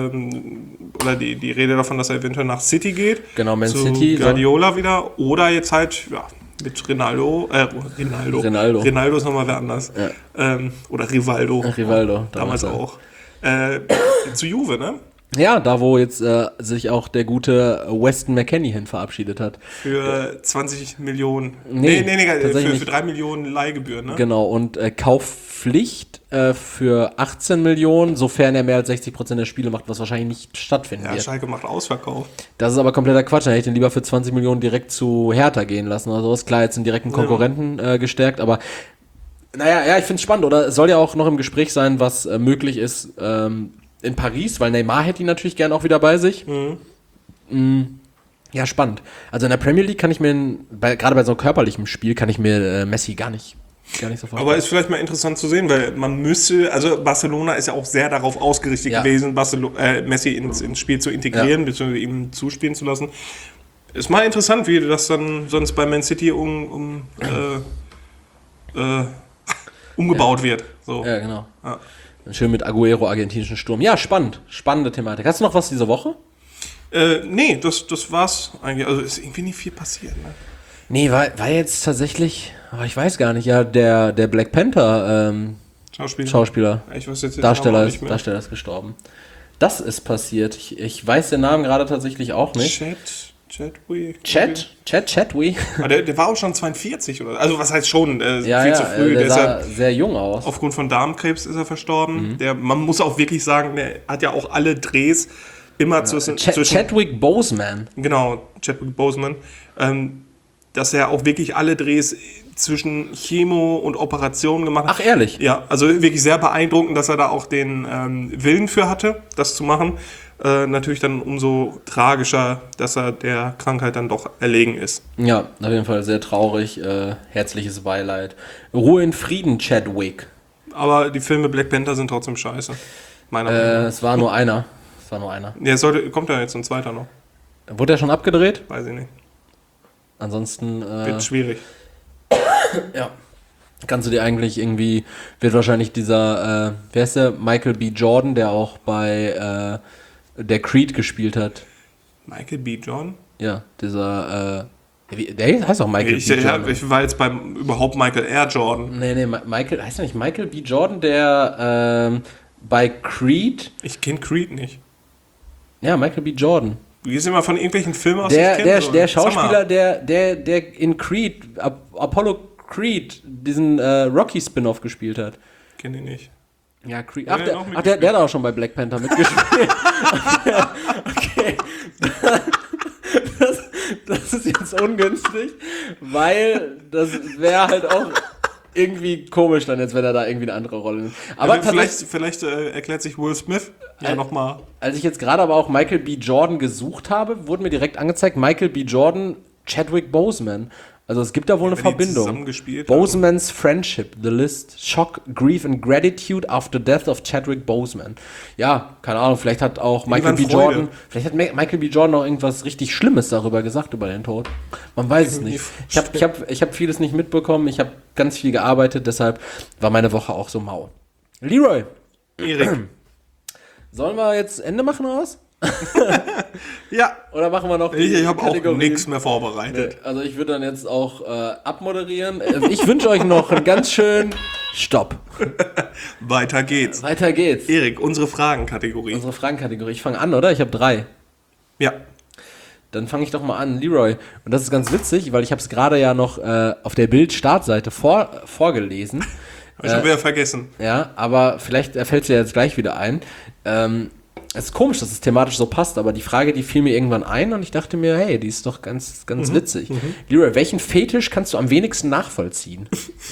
Rede davon, dass er eventuell nach City geht. Genau, Man zu City. Guardiola wieder. Oder jetzt halt, mit Ronaldo. Ronaldo ist nochmal wer anders. Ja. Oder Rivaldo. Damals auch. Zu Juve, ne? Ja, da wo jetzt sich auch der gute Weston McKennie hin verabschiedet hat. Für 20 Millionen. Nee, für 3 Millionen Leihgebühren, ne? Genau, und Kaufpflicht für 18 Millionen, sofern er mehr als 60% der Spiele macht, was wahrscheinlich nicht stattfinden wird. Ja, Schalke macht Ausverkauf. Das ist aber kompletter Quatsch. Dann hätte ich den lieber für 20 Millionen direkt zu Hertha gehen lassen oder sowas. Klar, jetzt einen direkten Konkurrenten gestärkt, aber Naja, ja, ich finde es spannend. Oder es soll ja auch noch im Gespräch sein, was möglich ist in Paris, weil Neymar hätte ihn natürlich gern auch wieder bei sich. Ja, spannend. Also in der Premier League kann ich mir, gerade bei so einem körperlichen Spiel, kann ich mir Messi gar nicht so vorstellen. Aber ist vielleicht mal interessant zu sehen, weil man müsste, also Barcelona ist ja auch sehr darauf ausgerichtet gewesen, Messi ins Spiel zu integrieren, beziehungsweise ihm zuspielen zu lassen. Ist mal interessant, wie das dann sonst bei Man City umgebaut wird. So. Ja, genau. Ja. Schön mit Aguero, argentinischen Sturm. Ja, spannend. Spannende Thematik. Hast du noch was diese Woche? Nee, das war's eigentlich. Also ist irgendwie nicht viel passiert. Ne? Nee, war jetzt tatsächlich, ich weiß gar nicht, ja, der Black Panther Schauspieler, Ich weiß jetzt Darsteller nicht mehr. Darsteller ist gestorben. Das ist passiert. Ich weiß den Namen gerade tatsächlich auch nicht. Chadwick. Der war auch schon 42 oder? Also was heißt schon? Ja, viel zu früh. Der sah sehr jung aus. Aufgrund von Darmkrebs ist er verstorben. Man muss auch wirklich sagen, der hat ja auch alle Drehs immer zwischen Chadwick Boseman. Genau, Chadwick Boseman. Dass er auch wirklich alle Drehs zwischen Chemo und Operation gemacht hat. Ach, ehrlich? Ja, also wirklich sehr beeindruckend, dass er da auch den Willen für hatte, das zu machen. Natürlich dann umso tragischer, dass er der Krankheit dann doch erlegen ist. Ja, auf jeden Fall sehr traurig. Herzliches Beileid. Ruhe in Frieden, Chadwick. Aber die Filme Black Panther sind trotzdem scheiße. Meiner Meinung nach. Es war nur einer. Ja, kommt ja jetzt ein zweiter noch. Wurde der schon abgedreht? Weiß ich nicht. Ansonsten Wird schwierig. Ja. Kannst du dir eigentlich irgendwie, wird wahrscheinlich dieser, wer ist der? Michael B. Jordan, der auch bei der Creed gespielt hat. Michael B. Jordan? Ja, dieser, der heißt auch Michael B. Jordan. Ich war jetzt beim überhaupt Michael R. Jordan. Nee, Michael, heißt er nicht Michael B. Jordan, der bei Creed. Ich kenne Creed nicht. Ja, Michael B. Jordan. Du gehst immer von irgendwelchen Filmen aus, Der Schauspieler, der in Creed, Apollo Creed, diesen Rocky-Spin-Off gespielt hat. Kenne ich nicht. Ja, Creed. Ach, der hat auch schon bei Black Panther mitgespielt. Okay. Das ist jetzt ungünstig, weil das wäre halt auch irgendwie komisch dann jetzt, wenn er da irgendwie eine andere Rolle nimmt. Aber vielleicht erklärt sich Will Smith ja nochmal. Als ich jetzt gerade aber auch Michael B. Jordan gesucht habe, wurde mir direkt angezeigt, Michael B. Jordan, Chadwick Boseman. Also es gibt da wohl eine Verbindung. Bosemans Friendship, The List, Shock, Grief and Gratitude after Death of Chadwick Boseman. Ja, keine Ahnung, vielleicht hat auch Michael B. Jordan noch irgendwas richtig Schlimmes darüber gesagt, über den Tod. Man weiß es nicht. Ich hab vieles nicht mitbekommen, ich habe ganz viel gearbeitet, deshalb war meine Woche auch so mau. Leroy. Erik. Sollen wir jetzt Ende machen oder was? Ja. Oder machen wir noch Ich habe auch nichts mehr vorbereitet. Also ich würde dann jetzt auch abmoderieren. Ich wünsche euch noch einen ganz schönen Stopp. Weiter geht's. Erik, unsere Fragenkategorie. Ich fange an, oder? Ich habe 3. Ja. Dann fange ich doch mal an. Leroy. Und das ist ganz witzig, weil ich habe es gerade ja noch auf der Bild-Startseite vorgelesen. Habe ich schon wieder vergessen. Ja, aber vielleicht fällt es dir jetzt gleich wieder ein. Es ist komisch, dass es thematisch so passt, aber die Frage, die fiel mir irgendwann ein und ich dachte mir, hey, die ist doch ganz witzig. Leroy, welchen Fetisch kannst du am wenigsten nachvollziehen?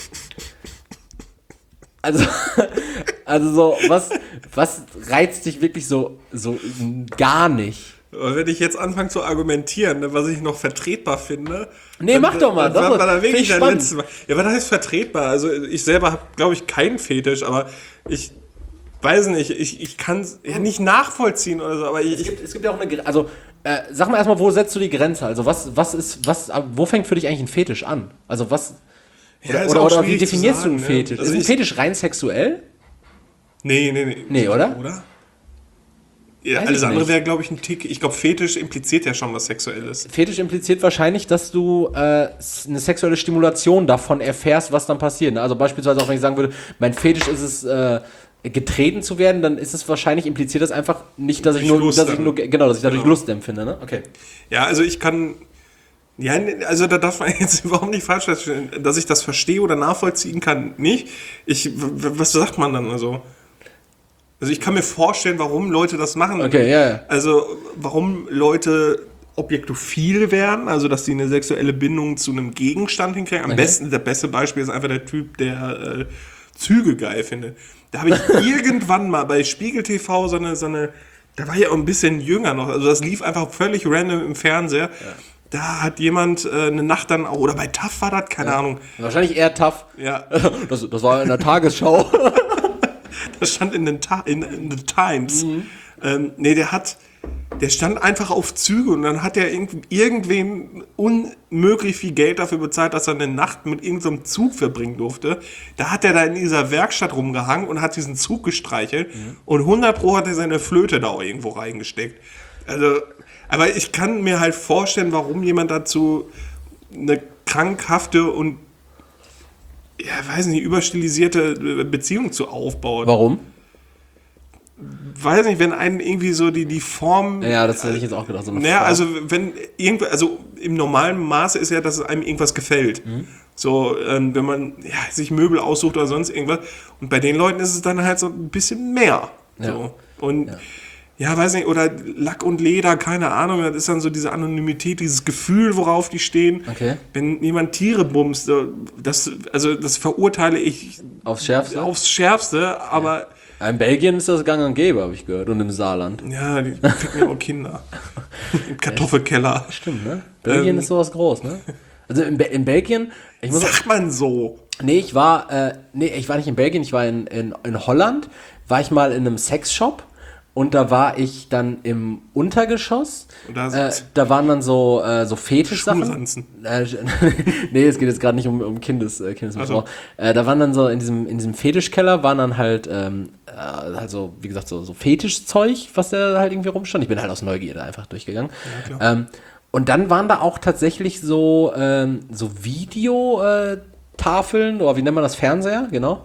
Also so, was reizt dich wirklich so gar nicht? Wenn ich jetzt anfange zu argumentieren, was ich noch vertretbar finde. Nee, mach doch mal. Das war da wirklich das letzte Mal. Ja, was heißt vertretbar? Also ich selber habe, glaube ich, keinen Fetisch, aber ich weiß nicht, ich kann es ja nicht nachvollziehen oder so, aber es gibt ja auch eine Grenze. Also, sag mal erstmal, wo setzt du die Grenze? Also, wo fängt für dich eigentlich ein Fetisch an? Also, was. Oder wie definierst du einen Fetisch? Also ist ein Fetisch rein sexuell? Nee. Nee, oder? Ja, alles andere wäre, glaube ich, ein Tick. Ich glaube, Fetisch impliziert ja schon was Sexuelles. Fetisch impliziert wahrscheinlich, dass du eine sexuelle Stimulation davon erfährst, was dann passiert. Also beispielsweise auch, wenn ich sagen würde, mein Fetisch ist es, getreten zu werden, dann ist es wahrscheinlich, impliziert das einfach nicht, dass ich dadurch Lust empfinde, ne? Okay. Ja, also ich kann... Ja, also da darf man jetzt überhaupt nicht falsch verstehen, dass ich das verstehe oder nachvollziehen kann, nicht. Was sagt man dann also? Also ich kann mir vorstellen, warum Leute das machen. Okay, ja. Also warum Leute objektophil werden, also dass sie eine sexuelle Bindung zu einem Gegenstand hinkriegen. Am besten, der beste Beispiel ist einfach der Typ, der Züge geil findet. Da habe ich irgendwann mal bei Spiegel TV so eine, da war ja auch ein bisschen jünger noch, also das lief einfach völlig random im Fernseher. Ja. Da hat jemand eine Nacht dann auch, oder bei TAF war das, keine Ahnung. Wahrscheinlich eher TAF. Ja. Das war in der Tagesschau. Das stand in den Times. Der stand einfach auf Züge und dann hat er irgendwem unmöglich viel Geld dafür bezahlt, dass er eine Nacht mit irgendeinem Zug verbringen durfte. Da hat er da in dieser Werkstatt rumgehangen und hat diesen Zug gestreichelt und 100% hat er seine Flöte da auch irgendwo reingesteckt. Also, aber ich kann mir halt vorstellen, warum jemand dazu eine krankhafte und weiß nicht, überstilisierte Beziehung zu aufbaut. Warum? Weiß nicht, wenn einen irgendwie so die Form... Ja, das hätte ich jetzt auch gedacht. So also wenn also im normalen Maße ist ja, dass es einem irgendwas gefällt. So, wenn man sich Möbel aussucht oder sonst irgendwas. Und bei den Leuten ist es dann halt so ein bisschen mehr. Ja. So. Und weiß nicht, oder Lack und Leder, keine Ahnung, das ist dann so diese Anonymität, dieses Gefühl, worauf die stehen. Okay. Wenn jemand Tiere bumst, das verurteile ich aufs Schärfste, aber... In Belgien ist das gang und gäbe, habe ich gehört, und im Saarland. Ja, die ficken ja auch Kinder. Im Kartoffelkeller. Stimmt, ne? Belgien ist sowas groß, ne? Also in Belgien... Sagt man so. Nee, ich war nicht in Belgien, ich war in Holland, war ich mal in einem Sexshop. Und da war ich dann im Untergeschoss. Da waren dann so Fetischsachen. Nee, es geht jetzt gerade nicht um Kindesmissbrauch. Da waren dann so in diesem Fetischkeller waren dann halt so, wie gesagt, so Fetischzeug, was da halt irgendwie rumstand. Ich bin halt aus Neugierde einfach durchgegangen. Ja, klar. Und dann waren da auch tatsächlich so Videotafeln, oder wie nennt man das? Fernseher, genau.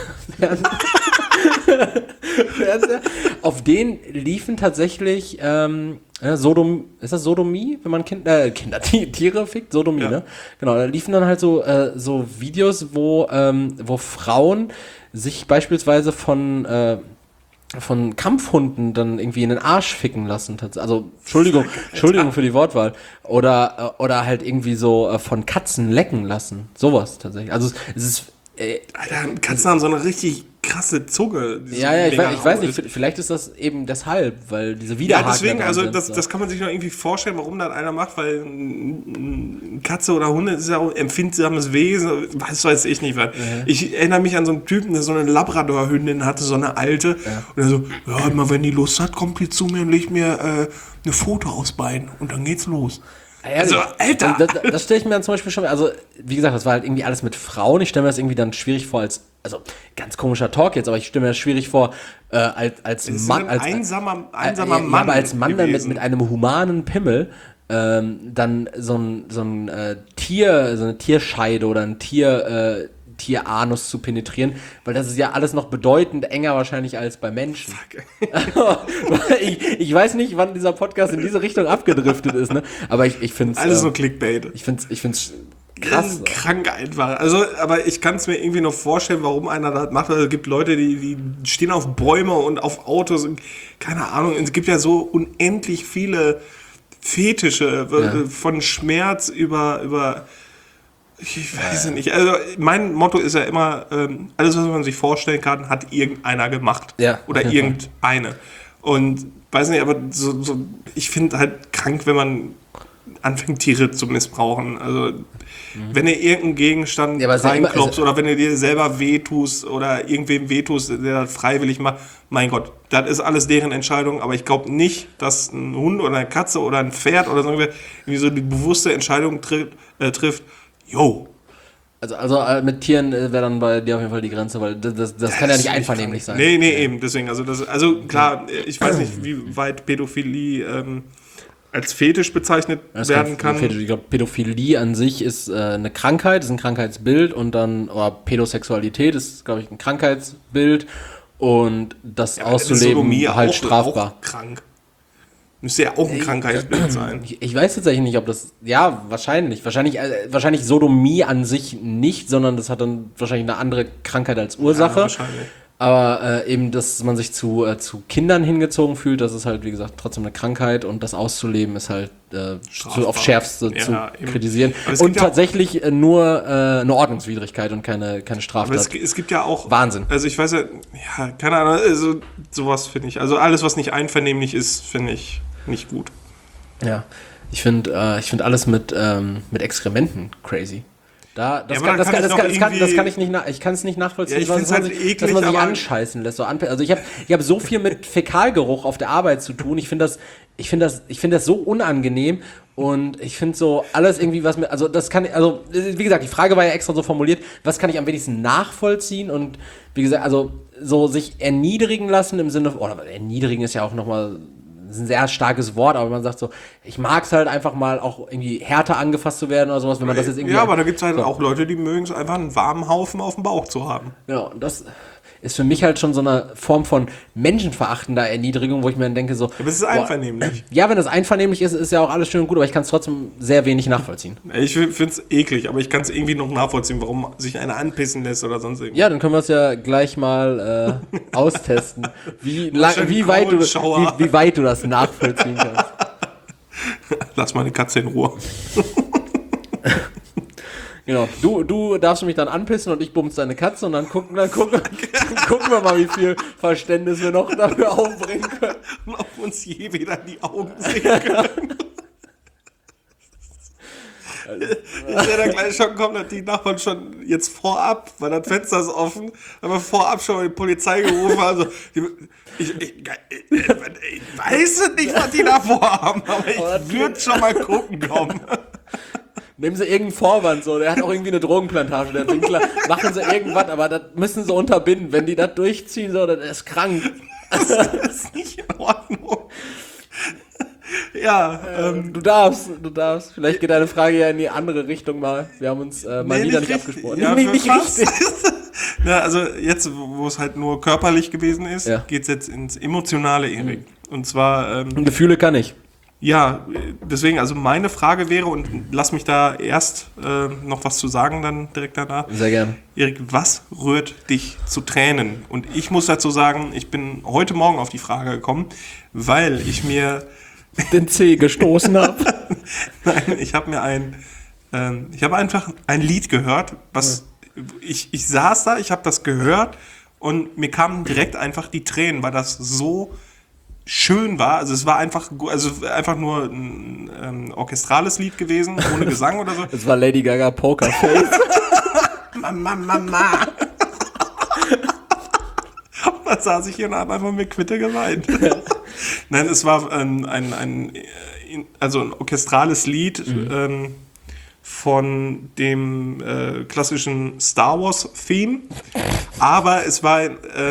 Fernseher. Auf denen liefen tatsächlich ist das Sodomie, wenn man Tiere fickt? Sodomie, ne? Genau, da liefen dann halt so Videos, wo Frauen sich beispielsweise von Kampfhunden dann irgendwie in den Arsch ficken lassen. Also, Entschuldigung für die Wortwahl. Oder halt irgendwie so von Katzen lecken lassen. Sowas tatsächlich. Also, es ist... Alter, Katzen haben so eine richtig krasse Zunge. Ich weiß nicht, vielleicht ist das eben deshalb, weil diese Widerhaken... Ja, deswegen, also das kann man sich noch irgendwie vorstellen, warum das einer macht, weil eine Katze oder Hunde ist ja auch ein empfindsames Wesen, weiß ich nicht was. Ich erinnere mich an so einen Typen, der so eine Labrador-Hündin hatte, so eine alte, und er so, ja, immer wenn die Lust hat, kommt die zu mir und legt mir eine Foto aufs Bein und dann geht's los. Also, Alter! Das stelle ich mir dann zum Beispiel schon, also, wie gesagt, das war halt irgendwie alles mit Frauen. Ich stelle mir das irgendwie dann schwierig vor also, ganz komischer Talk jetzt, aber ich stelle mir das schwierig vor, als Mann, als einsamer Mann. Aber als Mann dann mit einem humanen Pimmel, dann so eine Tierscheide oder ein Tieranus zu penetrieren, weil das ist ja alles noch bedeutend enger wahrscheinlich als bei Menschen. ich weiß nicht, wann dieser Podcast in diese Richtung abgedriftet ist, ne? Aber ich finde es... Alles nur Clickbait. Ich find's krass. Krank einfach. Also, aber ich kann es mir irgendwie noch vorstellen, warum einer das macht. Also, es gibt Leute, die stehen auf Bäume und auf Autos und keine Ahnung. Es gibt ja so unendlich viele Fetische, von Schmerz über ich weiß nicht. Also mein Motto ist ja immer, alles, was man sich vorstellen kann, hat irgendeiner gemacht. Ja, oder irgendeine. Und weiß nicht, aber so ich finde halt krank, wenn man anfängt, Tiere zu missbrauchen. Also wenn du irgendeinen Gegenstand reinklopfst oder wenn du dir selber wehtust oder irgendwem wehtust, der das freiwillig macht, mein Gott, das ist alles deren Entscheidung. Aber ich glaube nicht, dass ein Hund oder eine Katze oder ein Pferd oder so irgendwie so die bewusste Entscheidung trifft, jo. Also mit Tieren wäre dann bei dir auf jeden Fall die Grenze, weil das kann ja nicht einvernehmlich sein. Nee, eben, deswegen. Also klar, ich weiß nicht, wie weit Pädophilie als Fetisch bezeichnet werden kann. Ich glaube, Pädophilie an sich ist eine Krankheit, ist ein Krankheitsbild und dann, oder Pädosexualität ist, glaube ich, ein Krankheitsbild und das auszuleben halt auch strafbar. Auch krank. Müsste ja auch ein Krankheitsbild sein. Ich weiß tatsächlich nicht, ob das... Ja, wahrscheinlich. Wahrscheinlich Sodomie an sich nicht, sondern das hat dann wahrscheinlich eine andere Krankheit als Ursache. Ja, wahrscheinlich. Aber eben, dass man sich zu Kindern hingezogen fühlt, das ist halt, wie gesagt, trotzdem eine Krankheit und das auszuleben ist halt so auf Schärfste zu eben. kritisieren. Aber es Und gibt ja tatsächlich nur eine Ordnungswidrigkeit und keine Aber Straftat. es gibt ja auch. Wahnsinn. Also ich weiß ja, keine Ahnung, also sowas finde ich. Also alles, was nicht einvernehmlich ist, finde ich nicht gut. Ja, ich finde alles mit Exkrementen crazy. Das kann ich nicht, ich kann es nicht nachvollziehen, Ja, ich find's halt eklig, dass man sich aber anscheißen lässt. Also ich hab so viel mit Fäkalgeruch auf der Arbeit zu tun. Ich finde das so unangenehm und ich finde so alles irgendwie was mit, wie gesagt, die Frage war ja extra so formuliert, was kann ich am wenigsten nachvollziehen und wie gesagt, also so sich erniedrigen lassen im Sinne, oder erniedrigen ist ja auch nochmal ein sehr starkes Wort, aber man sagt so, ich mag es halt einfach mal auch irgendwie härter angefasst zu werden oder sowas, wenn man das jetzt irgendwie... Ja, aber da gibt es halt auch Leute, die mögen es einfach, einen warmen Haufen auf dem Bauch zu haben. Ja, und das ist für mich halt schon so eine Form von menschenverachtender Erniedrigung, wo ich mir dann denke so... Aber es ist einvernehmlich. Ja, wenn das einvernehmlich ist, ist ja auch alles schön und gut, aber ich kann es trotzdem sehr wenig nachvollziehen. Ich finde es eklig, aber ich kann es irgendwie noch nachvollziehen, warum sich einer anpissen lässt oder sonst irgendwas. Ja, dann können wir es ja gleich mal austesten, wie weit du das nachvollziehen kannst. Lass meine Katze in Ruhe. Genau, du darfst mich dann anpissen und ich bumst deine Katze und dann gucken wir mal, wie viel Verständnis wir noch dafür aufbringen können. Und ob wir uns je wieder in die Augen sehen können. Ich sehe da gleich schon kommen, dass die Nachbarn schon jetzt vorab, weil das Fenster ist offen, aber vorab schon mal die Polizei gerufen. Also, ich weiß es nicht, was die da vorhaben, aber ich würde schon mal gucken kommen. Nehmen sie irgendeinen Vorwand, so, der hat auch irgendwie eine Drogenplantage, der Winkler, machen sie irgendwas, aber das müssen sie unterbinden, wenn die das durchziehen, so, das ist krank. Das ist nicht in Ordnung. Ja, du darfst. Vielleicht geht deine Frage ja in die andere Richtung mal. Wir haben uns mal wieder nicht abgesprochen. Ja, nicht richtig. Ja, also jetzt, wo es halt nur körperlich gewesen ist, Ja. geht es jetzt ins Emotionale, Erik. Und zwar... Gefühle kann ich. Ja, deswegen, also meine Frage wäre, und lass mich da erst noch was zu sagen, dann direkt danach. Sehr gern. Erik, was rührt dich zu Tränen? Und ich muss dazu sagen, ich bin heute Morgen auf die Frage gekommen, weil ich mir... den Zeh gestoßen habe. Nein, ich habe einfach ein Lied gehört, was ich saß da, ich habe das gehört und mir kamen direkt einfach die Tränen, weil das so schön war. Also es war einfach nur ein orchestrales Lied gewesen, ohne Gesang oder so. Das war Lady Gaga Pokerface. Mama. Und dann saß ich hier und habe einfach mit Quitte geweint. Nein, es war ein orchestrales Lied von dem klassischen Star Wars Theme, aber es war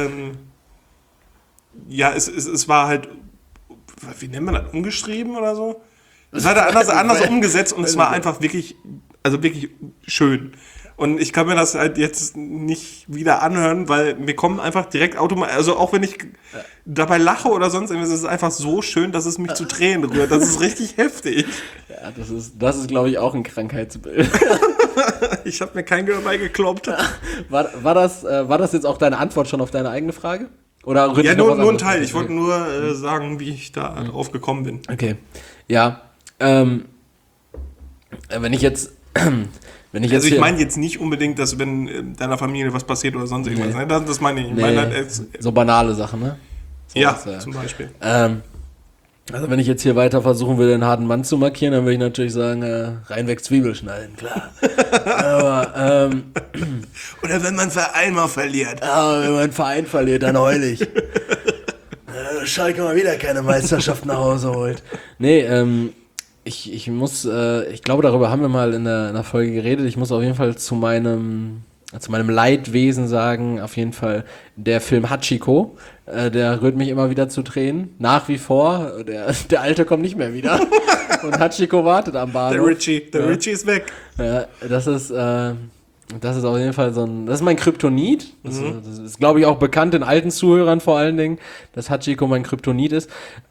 es war halt, wie nennt man das, umgeschrieben oder so? Es war anders umgesetzt und es war einfach wirklich schön. Und ich kann mir das halt jetzt nicht wieder anhören, weil mir kommen einfach direkt automatisch, also auch wenn ich dabei lache oder sonst irgendwas, ist es einfach so schön, dass es mich zu Tränen rührt. Das ist richtig heftig. Ja, das ist glaube ich, auch ein Krankheitsbild. Ich habe mir kein Gehör beigekloppt. War das jetzt auch deine Antwort schon auf deine eigene Frage? Oder ja, nur ein Teil. Ich wollte nur sagen, wie ich da drauf gekommen bin. Okay. Ja. Wenn ich jetzt... Also ich meine jetzt nicht unbedingt, dass wenn deiner Familie was passiert oder sonst irgendwas. Nee. Das meine ich. Ich meine halt so banale Sachen, ne? So ja, zum Beispiel. Also wenn ich jetzt hier weiter versuchen will, den harten Mann zu markieren, dann würde ich natürlich sagen, reinweg Zwiebel schneiden, klar. Aber, oder wenn man Verein mal verliert. Aber wenn man einen Verein verliert, dann heul ich. Schalke mal wieder keine Meisterschaft nach Hause holt. Nee, ich glaube, darüber haben wir mal in der Folge geredet. Ich muss auf jeden Fall zu meinem Leidwesen sagen, auf jeden Fall der Film Hachiko. Der rührt mich immer wieder zu Tränen. Nach wie vor. Der Alte kommt nicht mehr wieder. Und Hachiko wartet am Bahnhof. Der Richie ist weg. Ja, das ist auf jeden Fall das ist mein Kryptonit. Das ist, glaube ich, auch bekannt den alten Zuhörern vor allen Dingen, dass Hachiko mein Kryptonit ist.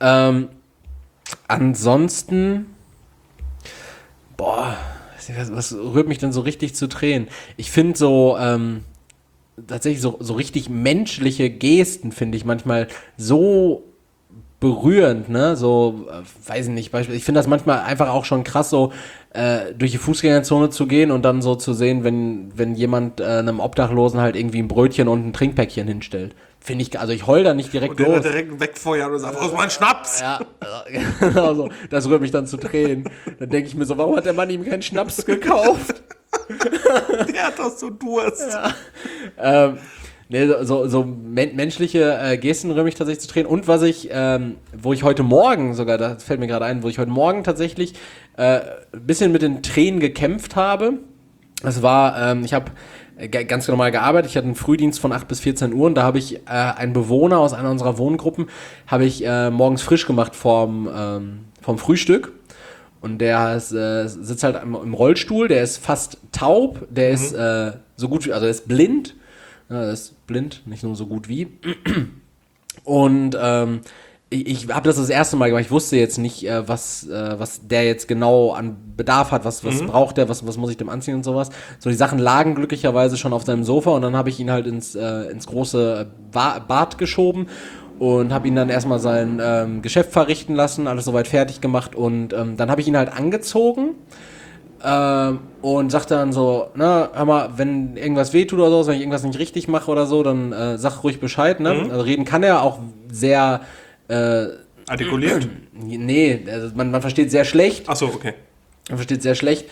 Ansonsten, was rührt mich denn so richtig zu Tränen? Ich finde so tatsächlich so richtig menschliche Gesten, finde ich manchmal so berührend, ne? So, weiß ich nicht, ich finde das manchmal einfach auch schon krass, so durch die Fußgängerzone zu gehen und dann so zu sehen, wenn jemand einem Obdachlosen halt irgendwie ein Brötchen und ein Trinkpäckchen hinstellt. Finde ich, also ich heul da nicht direkt und los. direkt wegfeuern und sagt, aus mein Schnaps! Ja, genau so. Das rührt mich dann zu Tränen. Dann denke ich mir so, warum hat der Mann ihm keinen Schnaps gekauft? Der hat doch so Durst. Ja. Nee, so menschliche Gesten rühren mich tatsächlich zu Tränen. Und was wo ich heute Morgen sogar, das fällt mir gerade ein, wo ich heute Morgen tatsächlich ein bisschen mit den Tränen gekämpft habe. Das war, ich habe ganz normal gearbeitet. Ich hatte einen Frühdienst von 8 bis 14 Uhr und da habe ich einen Bewohner aus einer unserer Wohngruppen, habe ich morgens frisch gemacht vom Frühstück. Und der sitzt halt im Rollstuhl, der ist fast taub, der ist so gut wie, also der ist blind. Ja, er ist blind, nicht nur so gut wie. Und ich habe das erste Mal gemacht. Ich wusste jetzt nicht, was der jetzt genau an Bedarf hat, was braucht der, was muss ich dem anziehen und sowas. So, die Sachen lagen glücklicherweise schon auf seinem Sofa und dann habe ich ihn halt ins große Bad geschoben und habe ihn dann erstmal sein Geschäft verrichten lassen, alles soweit fertig gemacht und dann habe ich ihn halt angezogen. Und sagt dann so, na, hör mal, wenn irgendwas wehtut oder so, wenn ich irgendwas nicht richtig mache oder so, dann sag ruhig Bescheid, ne? Also reden kann er auch sehr artikuliert? Nee, also man versteht sehr schlecht. Ach so, okay. Man versteht sehr schlecht.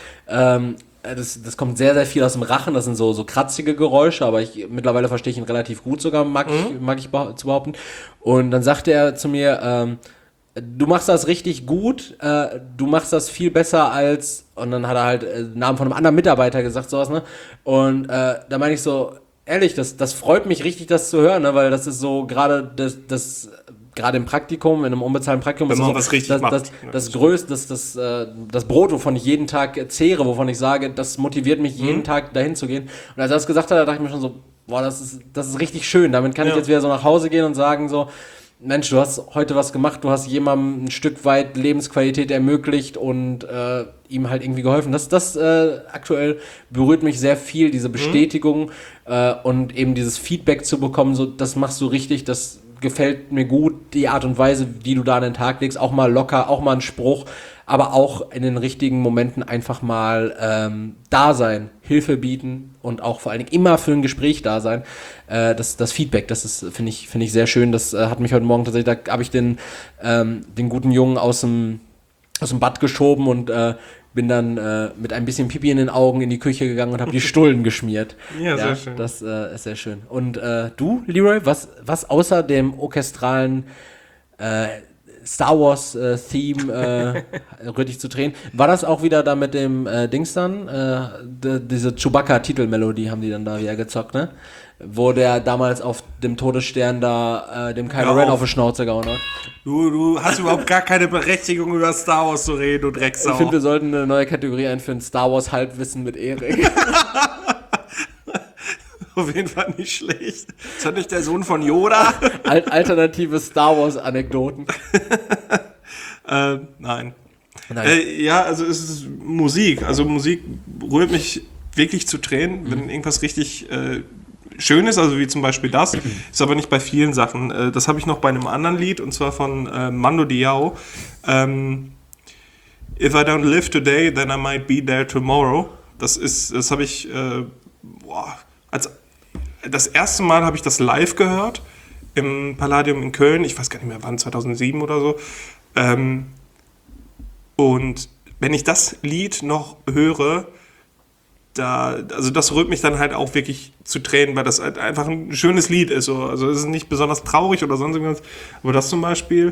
Das kommt sehr, sehr viel aus dem Rachen, das sind so kratzige Geräusche, aber mittlerweile verstehe ich ihn relativ gut sogar, mag ich zu behaupten. Und dann sagte er zu mir, du machst das richtig gut, du machst das viel besser als, und dann hat er halt den Namen von einem anderen Mitarbeiter gesagt, sowas, ne? Und da meine ich so, ehrlich, das freut mich richtig, das zu hören, ne? Weil das ist so gerade gerade im Praktikum, in einem unbezahlten Praktikum, wenn man so, was richtig macht. Das Größte, das Brot, wovon ich jeden Tag zehre, wovon ich sage, das motiviert mich jeden Tag dahin zu gehen. Und als er das gesagt hat, da dachte ich mir schon so, boah, das ist richtig schön. Damit kann ich jetzt wieder so nach Hause gehen und sagen so, Mensch, du hast heute was gemacht, du hast jemandem ein Stück weit Lebensqualität ermöglicht und ihm halt irgendwie geholfen. Das aktuell berührt mich sehr viel, diese Bestätigung und eben dieses Feedback zu bekommen, so, das machst du richtig, das gefällt mir gut, die Art und Weise, wie du da an den Tag legst, auch mal locker, auch mal ein Spruch, aber auch in den richtigen Momenten einfach mal da sein, Hilfe bieten und auch vor allen Dingen immer für ein Gespräch da sein. Das Feedback, das ist, finde ich sehr schön. Das hat mich heute Morgen tatsächlich, da habe ich den guten Jungen aus dem Bad geschoben und bin dann mit ein bisschen Pipi in den Augen in die Küche gegangen und habe die Stullen geschmiert. Ja, sehr schön. Das ist sehr schön. Und du, Leroy, was außer dem orchestralen Star Wars Theme rührt dich zu Tränen. War das auch wieder da mit dem Dings dann? Diese Chewbacca-Titelmelodie haben die dann da wieder gezockt, ne? Wo der damals auf dem Todesstern da dem Kylo Ren auf die Schnauze gehauen hat. Du hast überhaupt gar keine Berechtigung, über Star Wars zu reden, du Drecksau. Ich finde, wir sollten eine neue Kategorie einführen, Star Wars Halbwissen mit Erik. Auf jeden Fall nicht schlecht. Ist das nicht der Sohn von Yoda? Alternative Star Wars Anekdoten. Nein. Ja, also es ist Musik. Also Musik rührt mich wirklich zu Tränen, wenn irgendwas richtig schön ist, also wie zum Beispiel das. Ist aber nicht bei vielen Sachen. Das habe ich noch bei einem anderen Lied, und zwar von Mando Diao. If I don't live today, then I might be there tomorrow. Das habe ich das erste Mal habe ich das live gehört im Palladium in Köln. Ich weiß gar nicht mehr wann, 2007 oder so. Und wenn ich das Lied noch höre, also das rührt mich dann halt auch wirklich zu Tränen, weil das halt einfach ein schönes Lied ist. So. Also es ist nicht besonders traurig oder sonst irgendwas, aber das zum Beispiel.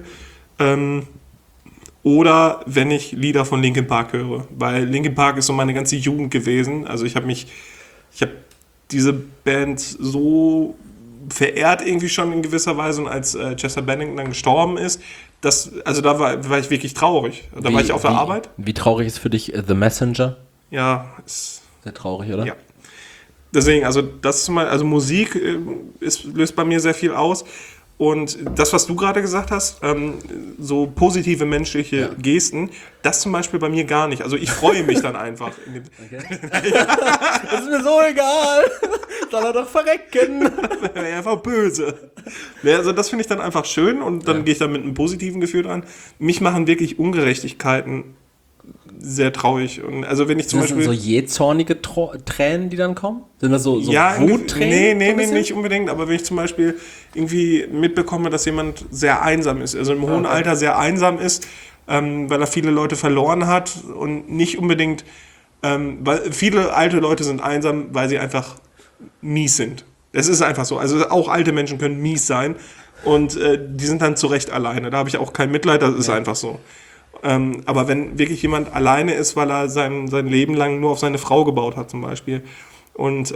Oder wenn ich Lieder von Linkin Park höre, weil Linkin Park ist so meine ganze Jugend gewesen. Also ich habe diese Band so verehrt irgendwie schon in gewisser Weise, und als Chester Bennington dann gestorben ist, da war ich wirklich traurig. Da war ich auf der Arbeit. Wie traurig ist für dich The Messenger? Ja, ist sehr traurig, oder? Ja. Deswegen, also das ist mal, also Musik löst bei mir sehr viel aus. Und das, was du gerade gesagt hast, so positive menschliche Gesten, das zum Beispiel bei mir gar nicht. Also ich freue mich dann einfach. Okay. Das ist mir so egal. Soll er doch verrecken. Wäre einfach böse. Ja, also das finde ich dann einfach schön und dann gehe ich da mit einem positiven Gefühl dran. Mich machen wirklich Ungerechtigkeiten sehr traurig. Und also wenn ich zum Sind das Beispiel... so jähzornige Tränen, die dann kommen? Sind das so ja, Wuttränen? nee, nicht unbedingt, aber wenn ich zum Beispiel irgendwie mitbekomme, dass jemand sehr einsam ist, also im hohen Alter sehr einsam ist, weil er viele Leute verloren hat und nicht unbedingt, weil viele alte Leute sind einsam, weil sie einfach mies sind. Es ist einfach so. Also auch alte Menschen können mies sein und die sind dann zu Recht alleine. Da habe ich auch kein Mitleid, das ist einfach so. Aber wenn wirklich jemand alleine ist, weil er sein Leben lang nur auf seine Frau gebaut hat zum Beispiel und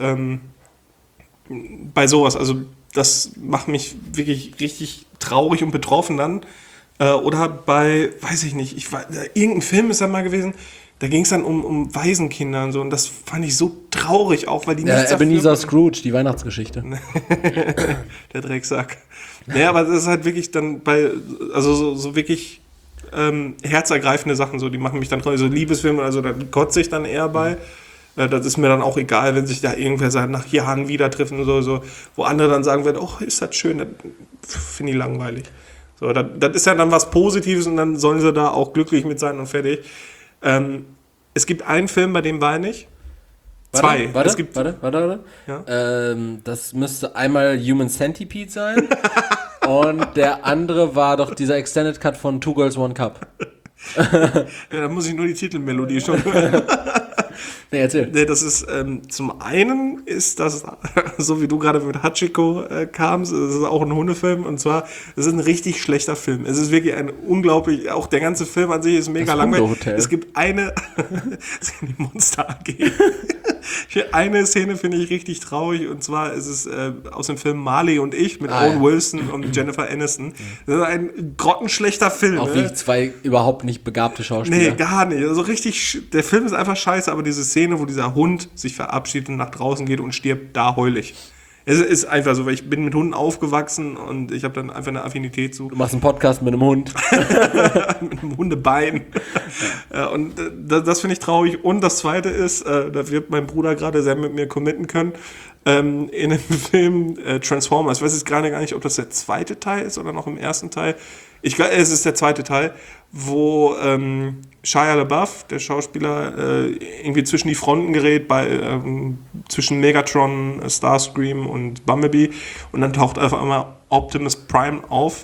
bei sowas, also das macht mich wirklich richtig traurig und betroffen dann. Oder bei, weiß ich nicht, irgendein Film ist da mal gewesen, da ging es dann um Waisenkinder und so und das fand ich so traurig auch, weil die nichts Ebenezer Scrooge, die Weihnachtsgeschichte. Der Drecksack. Naja, aber das ist halt wirklich dann also so wirklich herzergreifende Sachen, so, die machen mich dann traurig, so Liebesfilme, also da kotze ich dann eher bei. Das ist mir dann auch egal, wenn sich da irgendwer nach Jahren wieder treffen oder so, wo andere dann sagen werden, oh, ist das schön, das finde ich langweilig. So, das ist ja dann was Positives und dann sollen sie da auch glücklich mit sein und fertig. Es gibt einen Film, bei dem weine ich. Zwei. Warte. Ja? Das müsste einmal Human Centipede sein und der andere war doch dieser Extended Cut von Two Girls, One Cup. Ja, da muss ich nur die Titelmelodie schon hören. Nee, erzähl. Nee, das ist, zum einen ist das, so wie du gerade mit Hachiko kamst, es ist auch ein Hundefilm und zwar, es ist ein richtig schlechter Film. Es ist wirklich ein unglaublich, auch der ganze Film an sich ist mega langweilig. Es gibt eine, die Monster AG. Eine Szene finde ich richtig traurig und zwar ist es aus dem Film Marley und ich mit Owen Wilson und Jennifer Aniston. Das ist ein grottenschlechter Film. Auch wie zwei überhaupt nicht begabte Schauspieler. Nee, gar nicht. Also richtig, der Film ist einfach scheiße, aber diese Szene, wo dieser Hund sich verabschiedet und nach draußen geht und stirbt, da heul ich. Es ist einfach so, weil ich bin mit Hunden aufgewachsen und ich habe dann einfach eine Affinität zu. Du machst einen Podcast mit einem Hund. Mit einem Hundebein. Ja, und das finde ich traurig. Und das Zweite ist, da wird mein Bruder gerade sehr mit mir committen können, in dem Film Transformers. Ich weiß jetzt gerade gar nicht, ob das der zweite Teil ist oder noch im ersten Teil. Ich glaube, es ist der zweite Teil, wo Shia LaBeouf, der Schauspieler, irgendwie zwischen die Fronten gerät, zwischen Megatron, Starscream und Bumblebee. Und dann taucht auf einmal Optimus Prime auf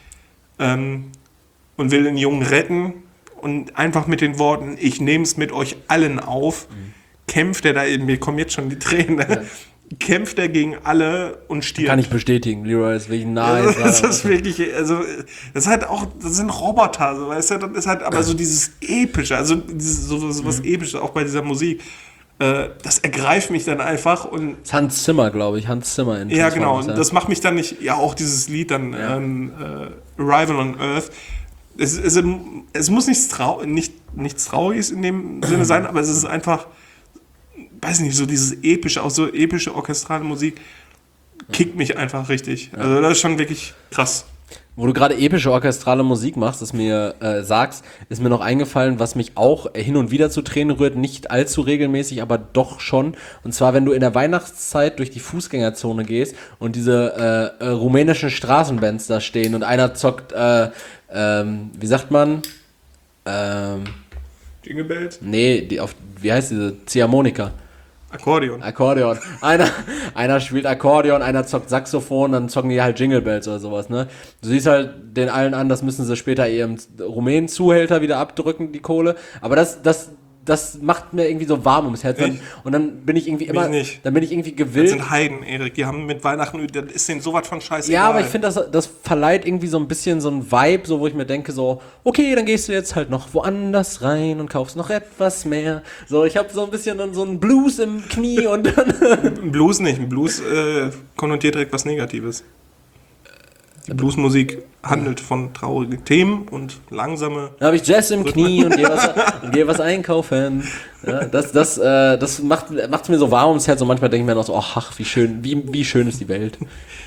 und will den Jungen retten. Und einfach mit den Worten, ich nehme es mit euch allen auf, kämpft er da eben, mir kommen jetzt schon die Tränen, kämpft er gegen alle und stirbt. Kann ich bestätigen, Leroy ist wirklich nahe. Das ist wirklich, also, das ist halt auch, das sind Roboter, so, weißt du, das ist halt aber so dieses Epische, also so was Episches, auch bei dieser Musik, das ergreift mich dann einfach und... Das ist Hans Zimmer, glaube ich, Hans Zimmer. Ja, genau, das macht mich dann nicht, ja, auch dieses Lied dann, Arrival on Earth, es muss nichts Trauriges in dem Sinne sein, aber es ist einfach... weiß nicht, so dieses epische, auch so epische orchestrale Musik kickt mich einfach richtig. Also das ist schon wirklich krass. Wo du gerade epische orchestrale Musik machst, ist mir ist mir noch eingefallen, was mich auch hin und wieder zu Tränen rührt, nicht allzu regelmäßig, aber doch schon. Und zwar, wenn du in der Weihnachtszeit durch die Fußgängerzone gehst und diese rumänischen Straßenbands da stehen und einer zockt, wie sagt man? Jingle Bells? Nee, wie heißt diese? Ziehharmonika. Akkordeon. Einer spielt Akkordeon, einer zockt Saxophon, dann zocken die halt Jingle Bells oder sowas, ne? Du siehst halt den allen an, das müssen sie später ihrem Rumänen-Zuhälter wieder abdrücken, die Kohle. Aber das macht mir irgendwie so warm ums Herz. Und dann bin ich irgendwie gewillt. Das sind Heiden, Erik. Die haben mit Weihnachten, das ist denen sowas von scheißegal. Ja, aber ich finde, das verleiht irgendwie so ein bisschen so ein Vibe, so wo ich mir denke, so, okay, dann gehst du jetzt halt noch woanders rein und kaufst noch etwas mehr. So, ich habe so ein bisschen dann so einen Blues im Knie und dann... Blues nicht. Ein Blues konnotiert direkt was Negatives. Die Bluesmusik handelt von traurigen Themen und langsame... Da habe ich Jazz im Knie und geh was einkaufen. Ja, das macht's mir so warm ums Herz und manchmal denke ich mir noch so, ach, wie schön ist die Welt.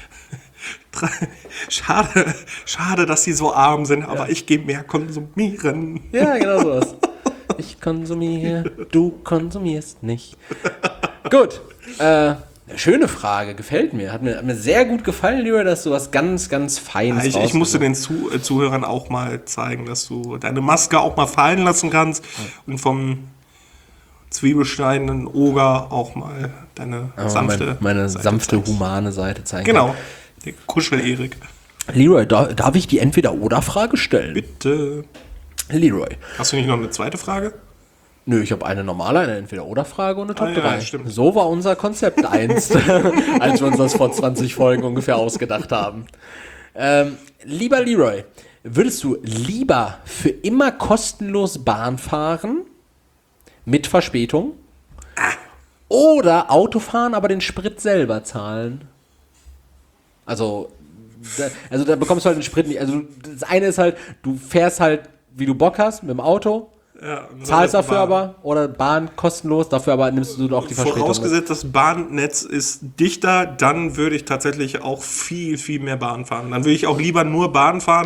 Schade, dass sie so arm sind, aber ich gehe mehr konsumieren. Ja, genau sowas. Ich konsumiere, du konsumierst nicht. Gut, Schöne Frage, gefällt mir. Hat mir sehr gut gefallen, Leroy, dass du was ganz, ganz Feines Ich musste den Zuhörern auch mal zeigen, dass du deine Maske auch mal fallen lassen kannst und vom zwiebelschneidenden Oger auch mal deine sanfte meine Seite sanfte, zeigst. humane Seite zeigen. Genau, der Kuschel-Erik. Leroy, darf ich die Entweder-Oder-Frage stellen? Bitte. Leroy. Hast du nicht noch eine zweite Frage? Nö, ich habe eine normale, eine Entweder-Oder-Frage und eine Top 3. Ja, stimmt. So war unser Konzept einst, als wir uns das vor 20 Folgen ungefähr ausgedacht haben. Lieber Leroy, würdest du lieber für immer kostenlos Bahn fahren, mit Verspätung, oder Auto fahren, aber den Sprit selber zahlen? Also da bekommst du halt den Sprit nicht. Also das eine ist halt, du fährst halt, wie du Bock hast, mit dem Auto, Ja, zahlst dafür aber, oder Bahn kostenlos, dafür aber nimmst du auch die Verspätung. Vorausgesetzt, das Bahnnetz ist dichter, dann würde ich tatsächlich auch viel, viel mehr Bahn fahren. Dann würde ich auch lieber nur Bahn fahren,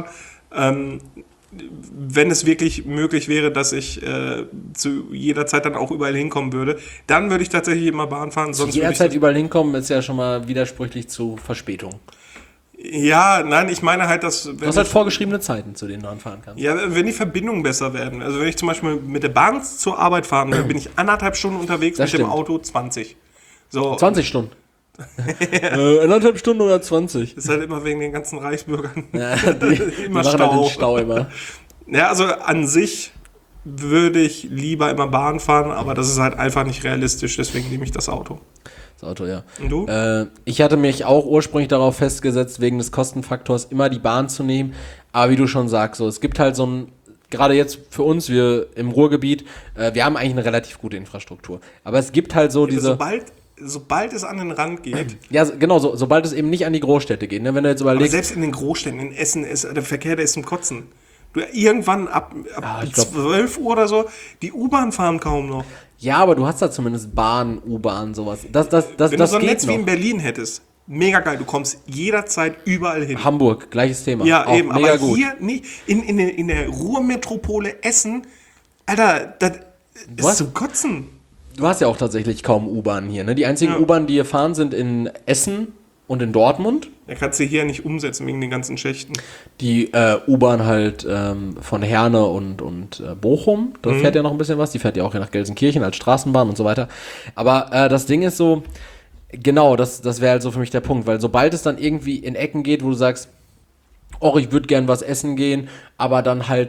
wenn es wirklich möglich wäre, dass ich zu jeder Zeit dann auch überall hinkommen würde. Dann würde ich tatsächlich immer Bahn fahren. Sonst würde ich Jederzeit überall hinkommen ist ja schon mal widersprüchlich zu Verspätung. Ja, nein, ich meine halt, dass... Du hast halt vorgeschriebene Zeiten, zu denen du anfahren kannst. Ja, wenn die Verbindungen besser werden. Also wenn ich zum Beispiel mit der Bahn zur Arbeit fahren will, bin ich 1,5 Stunden unterwegs, Das mit dem stimmt. Auto 20. So, 20 Stunden. 1,5 Stunden oder 20? ist halt immer wegen den ganzen Reichsbürgern. Ja, die Immer machen halt den Stau immer. Ja, also an sich würde ich lieber immer Bahn fahren, aber das ist halt einfach nicht realistisch, deswegen nehme ich das Auto. Das Auto, ja. Und du? Ich hatte mich auch ursprünglich darauf festgesetzt, wegen des Kostenfaktors immer die Bahn zu nehmen. Aber wie du schon sagst, so, es gibt halt so ein, gerade jetzt für uns, wir im Ruhrgebiet, wir haben eigentlich eine relativ gute Infrastruktur. Aber es gibt halt so diese... Sobald es an den Rand geht, Ja, genau, sobald es eben nicht an die Großstädte geht. Ne? Wenn du jetzt aber überlegst... selbst in den Großstädten, in Essen, ist der Verkehr, der ist zum Kotzen. Du, irgendwann ab ich glaub- 12 Uhr oder so, die U-Bahn fahren kaum noch. Ja, aber du hast da zumindest Bahn, U-Bahn, sowas. Das Wenn du so ein geht Netz wie noch. in Berlin hättest, mega geil, du kommst jederzeit überall hin. Hamburg, gleiches Thema. Ja, auch eben, mega aber gut. hier nicht. In der Ruhrmetropole Essen, Alter, das ist Was? zum Kotzen. Du hast ja auch tatsächlich kaum U-Bahn hier. Ne? Die einzigen Ja. U-Bahnen, die hier fahren, sind in Essen und in Dortmund. Da kannst du hier nicht umsetzen wegen den ganzen Schächten. Die U-Bahn halt von Herne und Bochum, da fährt ja noch ein bisschen was. Die fährt ja auch hier nach Gelsenkirchen als Straßenbahn und so weiter. Aber das Ding ist so, genau, das wäre halt so für mich der Punkt. Weil sobald es dann irgendwie in Ecken geht, wo du sagst, oh, ich würde gern was essen gehen, aber dann halt,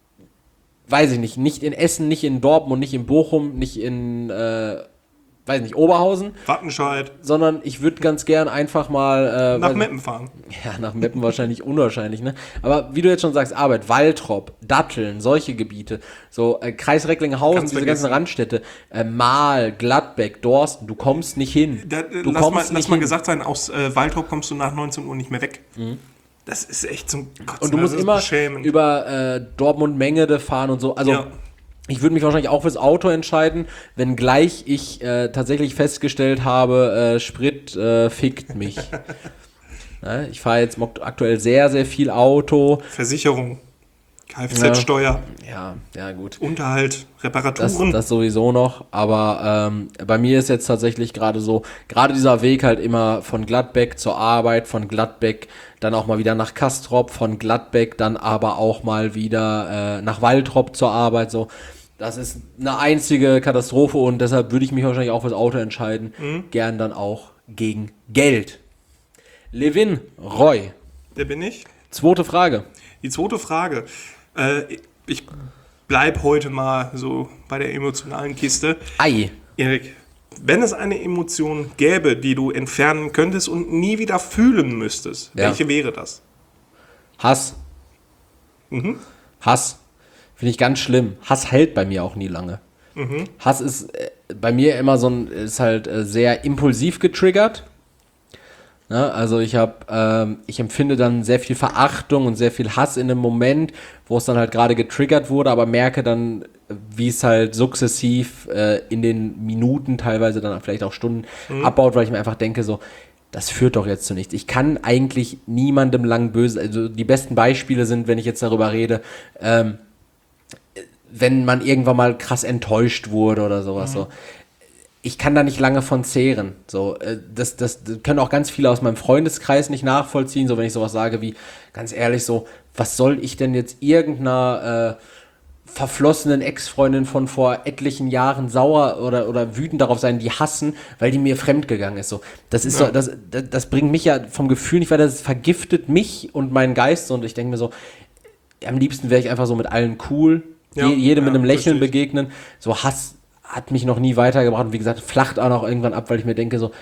weiß ich nicht in Essen, nicht in Dortmund, nicht in Bochum, nicht in, weiß nicht, Oberhausen, Wattenscheid, sondern ich würde ganz gern einfach mal... nach weiß- Meppen fahren. Ja, nach Meppen wahrscheinlich unwahrscheinlich, ne? Aber wie du jetzt schon sagst, Arbeit, Waltrop, Datteln, solche Gebiete, so Kreis Recklinghausen, Kannst diese ganzen vergessen. Randstädte, Mahl, Gladbeck, Dorsten, du kommst nicht hin. Du Lass mal gesagt sein, aus Waldrop kommst du nach 19 Uhr nicht mehr weg. Das ist echt zum Kotzen. Und du musst das ist immer beschämend. über Dortmund-Mengede fahren und so. Also Ja. ich würde mich wahrscheinlich auch fürs Auto entscheiden, wenngleich ich tatsächlich festgestellt habe, Sprit fickt mich. Ne? Ich fahre jetzt aktuell sehr, sehr viel Auto. Versicherung, Kfz-Steuer, Ja, gut. Unterhalt, Reparaturen. Das sowieso noch, aber bei mir ist jetzt tatsächlich gerade so, gerade dieser Weg halt immer von Gladbeck zur Arbeit, von Gladbeck dann auch mal wieder nach Castrop, von Gladbeck dann aber auch mal wieder nach Waltrop zur Arbeit, so. Das ist eine einzige Katastrophe und deshalb würde ich mich wahrscheinlich auch fürs Auto entscheiden, gern dann auch gegen Geld. Levin Roy, Der bin ich. zweite Frage. Die zweite Frage. Ich bleib heute mal so bei der emotionalen Kiste. Ei. Erik, wenn es eine Emotion gäbe, die du entfernen könntest und nie wieder fühlen müsstest, Ja. welche wäre das? Hass. Hass. Finde ich ganz schlimm. Hass hält bei mir auch nie lange. Hass ist bei mir immer ist halt sehr impulsiv getriggert. Ne? Also ich empfinde dann sehr viel Verachtung und sehr viel Hass in dem Moment, wo es dann halt gerade getriggert wurde, aber merke dann, wie es halt sukzessiv in den Minuten, teilweise dann vielleicht auch Stunden abbaut, weil ich mir einfach denke so, das führt doch jetzt zu nichts. Ich kann eigentlich niemandem lang böse, also die besten Beispiele sind, wenn ich jetzt darüber rede, wenn man irgendwann mal krass enttäuscht wurde oder sowas. So. ich kann da nicht lange von zehren. So, das können auch ganz viele aus meinem Freundeskreis nicht nachvollziehen, so wenn ich sowas sage wie, ganz ehrlich, so, was soll ich denn jetzt irgendeiner verflossenen Ex-Freundin von vor etlichen Jahren sauer oder wütend darauf sein, die hassen, weil die mir fremdgegangen ist. So, das ist so, das bringt mich ja vom Gefühl nicht weiter, das vergiftet mich und meinen Geist so, und ich denke mir so, am liebsten wäre ich einfach so mit allen cool, jedem mit einem Lächeln begegnen. So, Hass hat mich noch nie weitergebracht und wie gesagt, flacht auch noch irgendwann ab, weil ich mir denke so,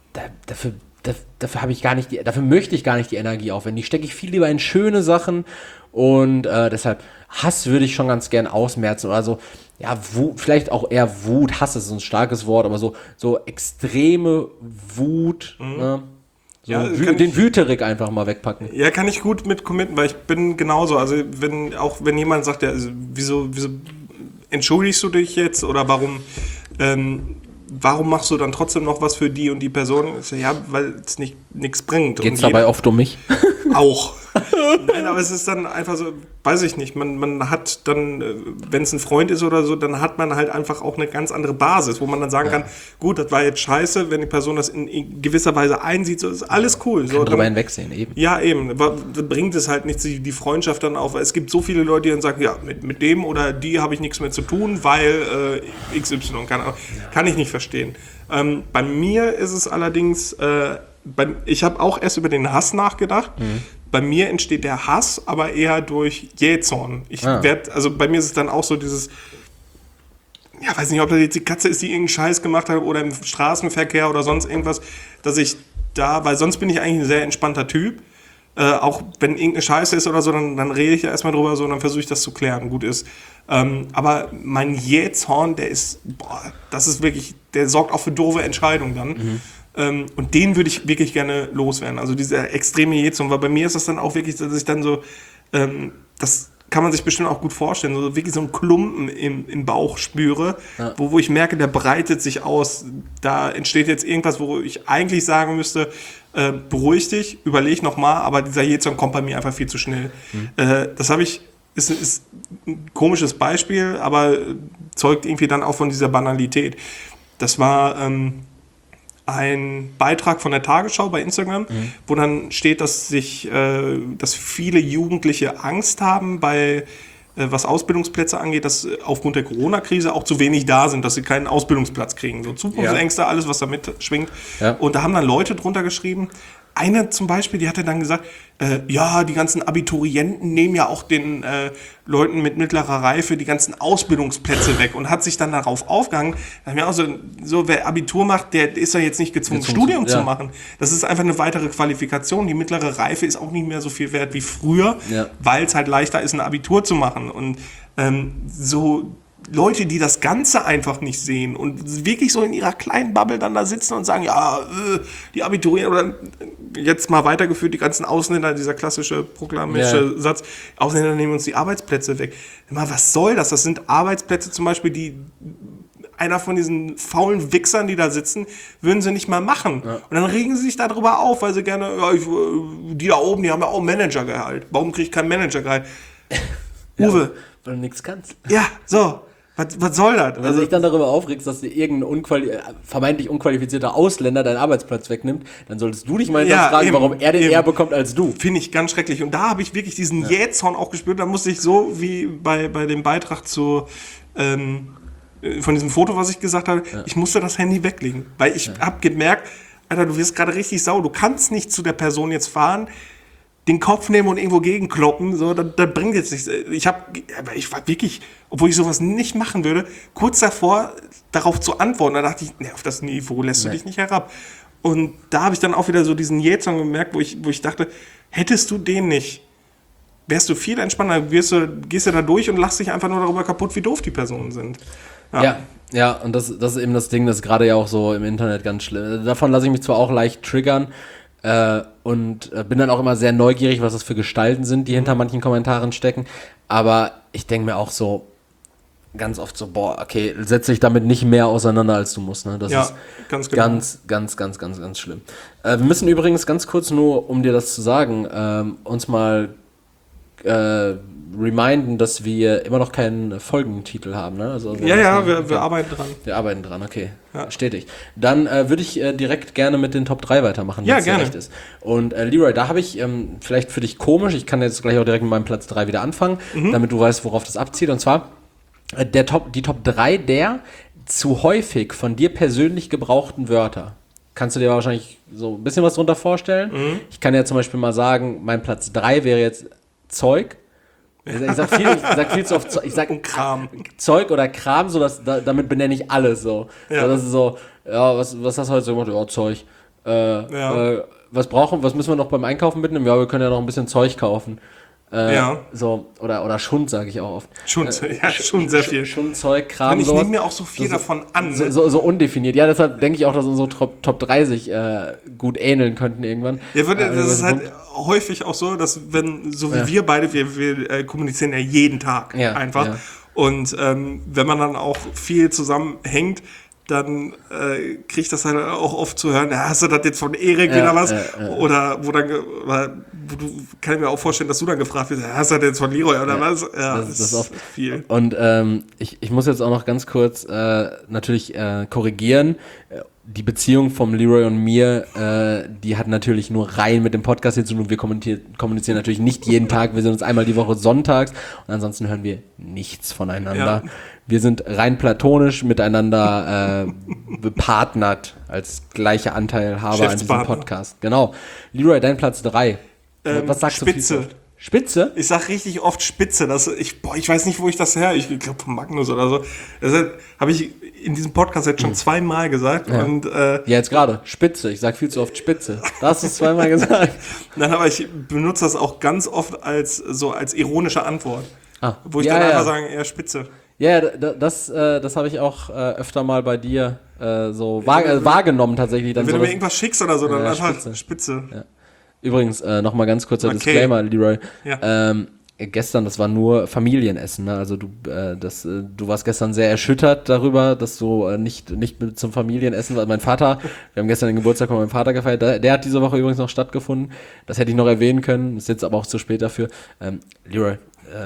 dafür habe ich gar nicht, dafür möchte ich gar nicht die Energie aufwenden. Die stecke ich viel lieber in schöne Sachen und deshalb Hass würde ich schon ganz gern ausmerzen oder so, ja, Wut, vielleicht auch eher Wut, Hass ist so ein starkes Wort, aber so extreme Wut, ne? So Ja, den Wüterich einfach mal wegpacken. Ja, kann ich gut mit committen, weil ich bin genauso. Also wenn jemand sagt, ja, also, wieso entschuldigst du dich jetzt oder warum machst du dann trotzdem noch was für die und die Person? Ich so, ja, weil es nichts bringt. Geht's dabei oft um mich? Auch. Nein, aber es ist dann einfach so, weiß ich nicht, man hat dann, wenn es ein Freund ist oder so, dann hat man halt einfach auch eine ganz andere Basis, wo man dann sagen kann, gut, das war jetzt scheiße, wenn die Person das in gewisser Weise einsieht, so ist alles cool. So, drüber hinwegsehen, eben. Ja, eben, aber bringt es halt nichts, die Freundschaft dann auf. Es gibt so viele Leute, die dann sagen, ja, mit dem oder die habe ich nichts mehr zu tun, weil XY, kann ich nicht verstehen. Bei mir ist es allerdings, ich habe auch erst über den Hass nachgedacht. Bei mir entsteht der Hass, aber eher durch Jähzorn. Also bei mir ist es dann auch so dieses, ja, weiß nicht, ob das jetzt die Katze ist, die irgendeinen Scheiß gemacht hat oder im Straßenverkehr oder sonst irgendwas, dass ich da, weil sonst bin ich eigentlich ein sehr entspannter Typ. Auch wenn irgendeine Scheiße ist oder so, dann rede ich ja erstmal drüber so und dann versuche ich das zu klären, gut ist. Aber mein Jähzorn, das ist wirklich, der sorgt auch für doofe Entscheidungen dann. Und den würde ich wirklich gerne loswerden. Also dieser extreme Jähzorn, weil bei mir ist das dann auch wirklich, dass ich dann so, das kann man sich bestimmt auch gut vorstellen, so wirklich so einen Klumpen im Bauch spüre, wo ich merke, der breitet sich aus. Da entsteht jetzt irgendwas, wo ich eigentlich sagen müsste, beruhig dich, überleg nochmal, aber dieser Jähzorn kommt bei mir einfach viel zu schnell. Das ist ein komisches Beispiel, aber zeugt irgendwie dann auch von dieser Banalität. Das war ein Beitrag von der Tagesschau bei Instagram, wo dann steht, dass viele Jugendliche Angst haben bei was Ausbildungsplätze angeht, dass aufgrund der Corona-Krise auch zu wenig da sind, dass sie keinen Ausbildungsplatz kriegen. So Zukunftsängste, alles, was da mitschwingt. Ja. Und da haben dann Leute drunter geschrieben, eine zum Beispiel, die hatte dann gesagt, die ganzen Abiturienten nehmen ja auch den Leuten mit mittlerer Reife die ganzen Ausbildungsplätze weg und hat sich dann darauf aufgehangen. Da haben wir auch so, wer Abitur macht, der ist ja jetzt nicht gezwungen, Studium zu machen. Das ist einfach eine weitere Qualifikation. Die mittlere Reife ist auch nicht mehr so viel wert wie früher, weil es halt leichter ist, ein Abitur zu machen. Und so Leute, die das Ganze einfach nicht sehen und wirklich so in ihrer kleinen Bubble dann da sitzen und sagen, die Abiturienten, oder jetzt mal weitergeführt, die ganzen Ausländer, dieser klassische proklamische Satz, Ausländer nehmen uns die Arbeitsplätze weg. Was soll das? Das sind Arbeitsplätze zum Beispiel, die einer von diesen faulen Wichsern, die da sitzen, würden sie nicht mal machen. Ja. Und dann regen sie sich darüber auf, weil sie gerne, die da oben, die haben ja auch Managergehalt. Warum kriege ich kein Managergehalt? Uwe. Weil du nichts kannst. Ja, so. Was soll das? Wenn du dich dann darüber aufregst, dass dir irgendein vermeintlich unqualifizierter Ausländer deinen Arbeitsplatz wegnimmt, dann solltest du dich mal fragen, warum er den eher bekommt als du. Finde ich ganz schrecklich. Und da habe ich wirklich diesen Jähzorn auch gespürt. Da musste ich so wie bei dem Beitrag von diesem Foto, was ich gesagt habe, ich musste das Handy weglegen. Weil ich habe gemerkt, Alter, du wirst gerade richtig sauer. Du kannst nicht zu der Person jetzt fahren, den Kopf nehmen und irgendwo gegenkloppen, so, das bringt jetzt nichts. Ich war wirklich, obwohl ich sowas nicht machen würde, kurz davor, darauf zu antworten. Da dachte ich, auf das Niveau lässt du dich nicht herab. Und da habe ich dann auch wieder so diesen Jähzorn gemerkt, wo ich dachte, hättest du den nicht, wärst du viel entspannter, gehst du da durch und lachst dich einfach nur darüber kaputt, wie doof die Personen sind. Ja, und das ist eben das Ding, das ist gerade ja auch so im Internet ganz schlimm. Davon lasse ich mich zwar auch leicht triggern, und bin dann auch immer sehr neugierig, was das für Gestalten sind, die hinter manchen Kommentaren stecken. Aber ich denke mir auch so ganz oft so, okay, setze dich damit nicht mehr auseinander, als du musst. Ne? Das ist ganz, ganz schlimm. Wir müssen übrigens ganz kurz nur, um dir das zu sagen, uns mal reminden, dass wir immer noch keinen Folgentitel haben, ne? Also, wir arbeiten dran. Wir arbeiten dran, okay. Ja. Stetig. Dann würde ich direkt gerne mit den Top 3 weitermachen, Ja, wenn's dir gerne. recht ist. Und Leroy, da habe ich vielleicht für dich komisch, ich kann jetzt gleich auch direkt mit meinem Platz 3 wieder anfangen, damit du weißt, worauf das abzielt. Und zwar die Top 3 der zu häufig von dir persönlich gebrauchten Wörter. Kannst du dir wahrscheinlich so ein bisschen was drunter vorstellen? Ich kann ja zum Beispiel mal sagen, mein Platz 3 wäre jetzt Zeug. Ich sag viel zu oft Zeug. Ich sag Und Kram. Zeug oder Kram, so damit benenne ich alles so. Ja. So, das ist so, ja, was hast du heute so gemacht? Ja, Zeug. Was müssen wir noch beim Einkaufen mitnehmen? Ja, wir können ja noch ein bisschen Zeug kaufen. So, oder Schund, sage ich auch oft. Schund, schon sehr viel. Schund, Zeug, Kram, Ich sowas. nehme mir auch so viel davon an. Ne? So undefiniert. Ja, deshalb denke ich auch, dass unsere Top 3 sich gut ähneln könnten irgendwann. Ja, das ist halt häufig auch so, dass so wie wir beide, wir kommunizieren ja jeden Tag einfach. Ja. Und wenn man dann auch viel zusammenhängt, dann kriege ich das halt auch oft zu hören, hast du das jetzt von Erik wieder was? Oder kann ich mir auch vorstellen, dass du dann gefragt wirst, hast du das jetzt von Leroy oder was? Ja, das ist oft viel. Und ich muss jetzt auch noch ganz kurz natürlich korrigieren. Die Beziehung vom Leroy und mir, die hat natürlich nur rein mit dem Podcast hier zu tun. Wir kommunizieren natürlich nicht jeden Tag. Wir sehen uns einmal die Woche sonntags und ansonsten hören wir nichts voneinander. Ja. Wir sind rein platonisch miteinander bepartnert als gleiche Anteilhaber an diesem Podcast. Genau. Leroy, dein Platz 3. Was sagst du? Spitze. Spitze? Ich sag richtig oft Spitze. Ich weiß nicht, wo ich das her. Ich glaube von Magnus oder so. Deshalb habe ich in diesem Podcast jetzt schon zweimal gesagt. Ja. Und, jetzt gerade. Spitze. Ich sag viel zu oft Spitze. Da hast du es zweimal gesagt. Nein, aber ich benutze das auch ganz oft als ironische Antwort. Wo ich dann einfach sage, eher Spitze. Ja, das habe ich auch öfter mal bei dir wahrgenommen tatsächlich. Dann wenn du mir irgendwas schickst oder so, dann einfach Spitze. Ja. Übrigens, nochmal ganz kurzer Disclaimer, Leroy. Ja. Gestern, das war nur Familienessen, ne? Also du warst gestern sehr erschüttert darüber, dass du nicht mit zum Familienessen warst. Mein Vater, wir haben gestern den Geburtstag von meinem Vater gefeiert, der hat diese Woche übrigens noch stattgefunden. Das hätte ich noch erwähnen können, ist jetzt aber auch zu spät dafür. Leroy,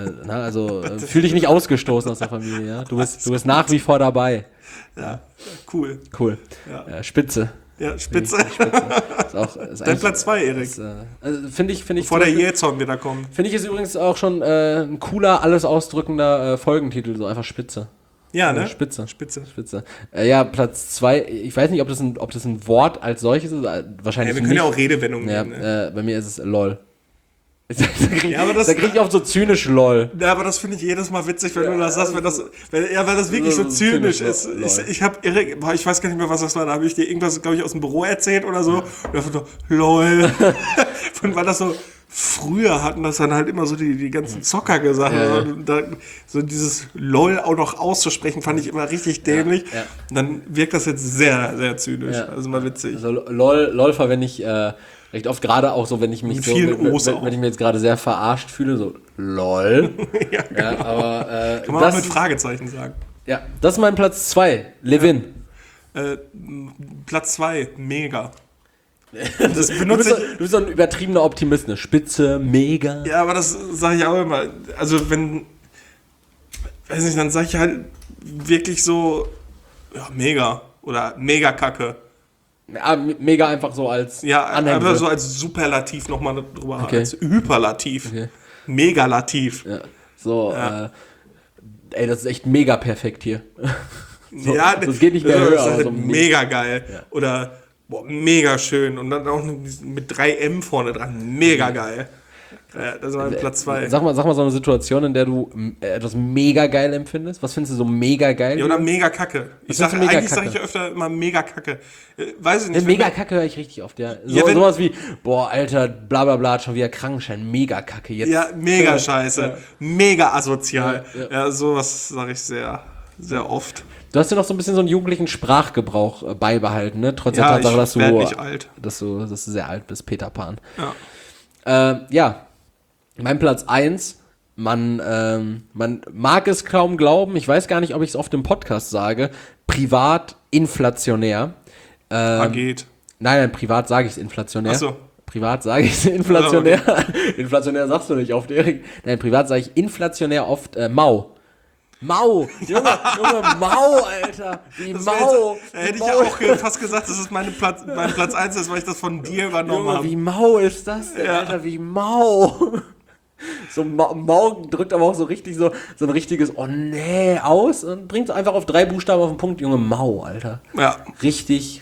fühl dich nicht ausgestoßen aus der Familie, ja? Du bist nach wie vor dabei. Ja, cool. Ja. Spitze. Ja, Spitze. Ist Dein Platz 2, Erik. Finde ich. Bevor der Jähzorn wieder kommt. Finde ich ist übrigens auch schon ein cooler, alles ausdrückender Folgentitel, so einfach Spitze. Ja, ne? Spitze. Ja, Platz 2, ich weiß nicht, ob das ein Wort als solches ist, wahrscheinlich wir können ja auch Redewendungen nehmen. Ne? Bei mir ist es LOL. Da krieg ich oft so zynisch LOL. Ja, aber das finde ich jedes Mal witzig, wenn du das sagst, weil das wirklich so zynisch ist. Ich habe Erik, ich weiß gar nicht mehr, was das war, da habe ich dir irgendwas, glaube ich, aus dem Büro erzählt oder so. Und da so, LOL. Und weil das so, früher hatten das dann halt immer so die ganzen Zocker gesagt. Ja. Und so dieses LOL auch noch auszusprechen, fand ich immer richtig dämlich. Ja. Und dann wirkt das jetzt sehr, sehr zynisch. Ja. Also mal witzig. Also LOL verwende ich recht oft, gerade auch so, wenn ich mich wenn ich mich jetzt gerade sehr verarscht fühle, so LOL. Ja, aber kann man auch mit Fragezeichen sagen. Ja, das ist mein Platz 2, Levin. Platz 2, mega. Das benutze du bist so ein übertriebener Optimist, ne? Spitze, mega. Ja, aber das sage ich auch immer. Also weiß nicht, dann sage ich halt wirklich so, ja, mega oder mega kacke. Ja, mega einfach so als Anhängsel. Aber so als Superlativ nochmal drüber, als Hyperlativ. Okay. Megalativ. Ja. So, das ist echt mega perfekt hier. So, ja, das geht nicht mehr höher. Das ist halt mega geil. Ja. Oder mega schön. Und dann auch mit 3M vorne dran. Mega geil. Ja, das war Platz 2. Sag mal so eine Situation, in der du etwas mega geil empfindest. Was findest du so mega geil? Ja, oder mega kacke. Eigentlich sage ich ja öfter immer mega kacke. Weiß ich nicht. Mega kacke höre ich richtig oft, ja. Sowas wie, boah, Alter, bla bla bla, schon wieder Krankenschein, mega kacke. Jetzt. Ja, mega scheiße. Mega asozial. Ja, sowas sage ich sehr, sehr oft. Du hast ja noch so ein bisschen so einen jugendlichen Sprachgebrauch beibehalten, ne? Trotz der Tatsache, dass du sehr alt bist, Peter Pan. Ja. Mein Platz 1, man mag es kaum glauben, ich weiß gar nicht, ob ich es oft im Podcast sage, privat inflationär. Geht. Nein, privat sage ich es inflationär. Ach so. Privat sage ich inflationär. Inflationär sagst du nicht oft, Erik. Nein, privat sage ich inflationär oft Mau. Mau! Junge, Mau, Alter! Wie Das Mau! hätte ich ja auch fast gesagt, dass es mein Platz 1 ist, weil ich das von dir übernommen Junge, habe. wie Mau ist das denn, Alter? Wie Mau! So Mau drückt aber auch so richtig so ein richtiges Oh nee aus und bringt es einfach auf 3 Buchstaben auf den Punkt. Junge, Mau, Alter. Ja. Richtig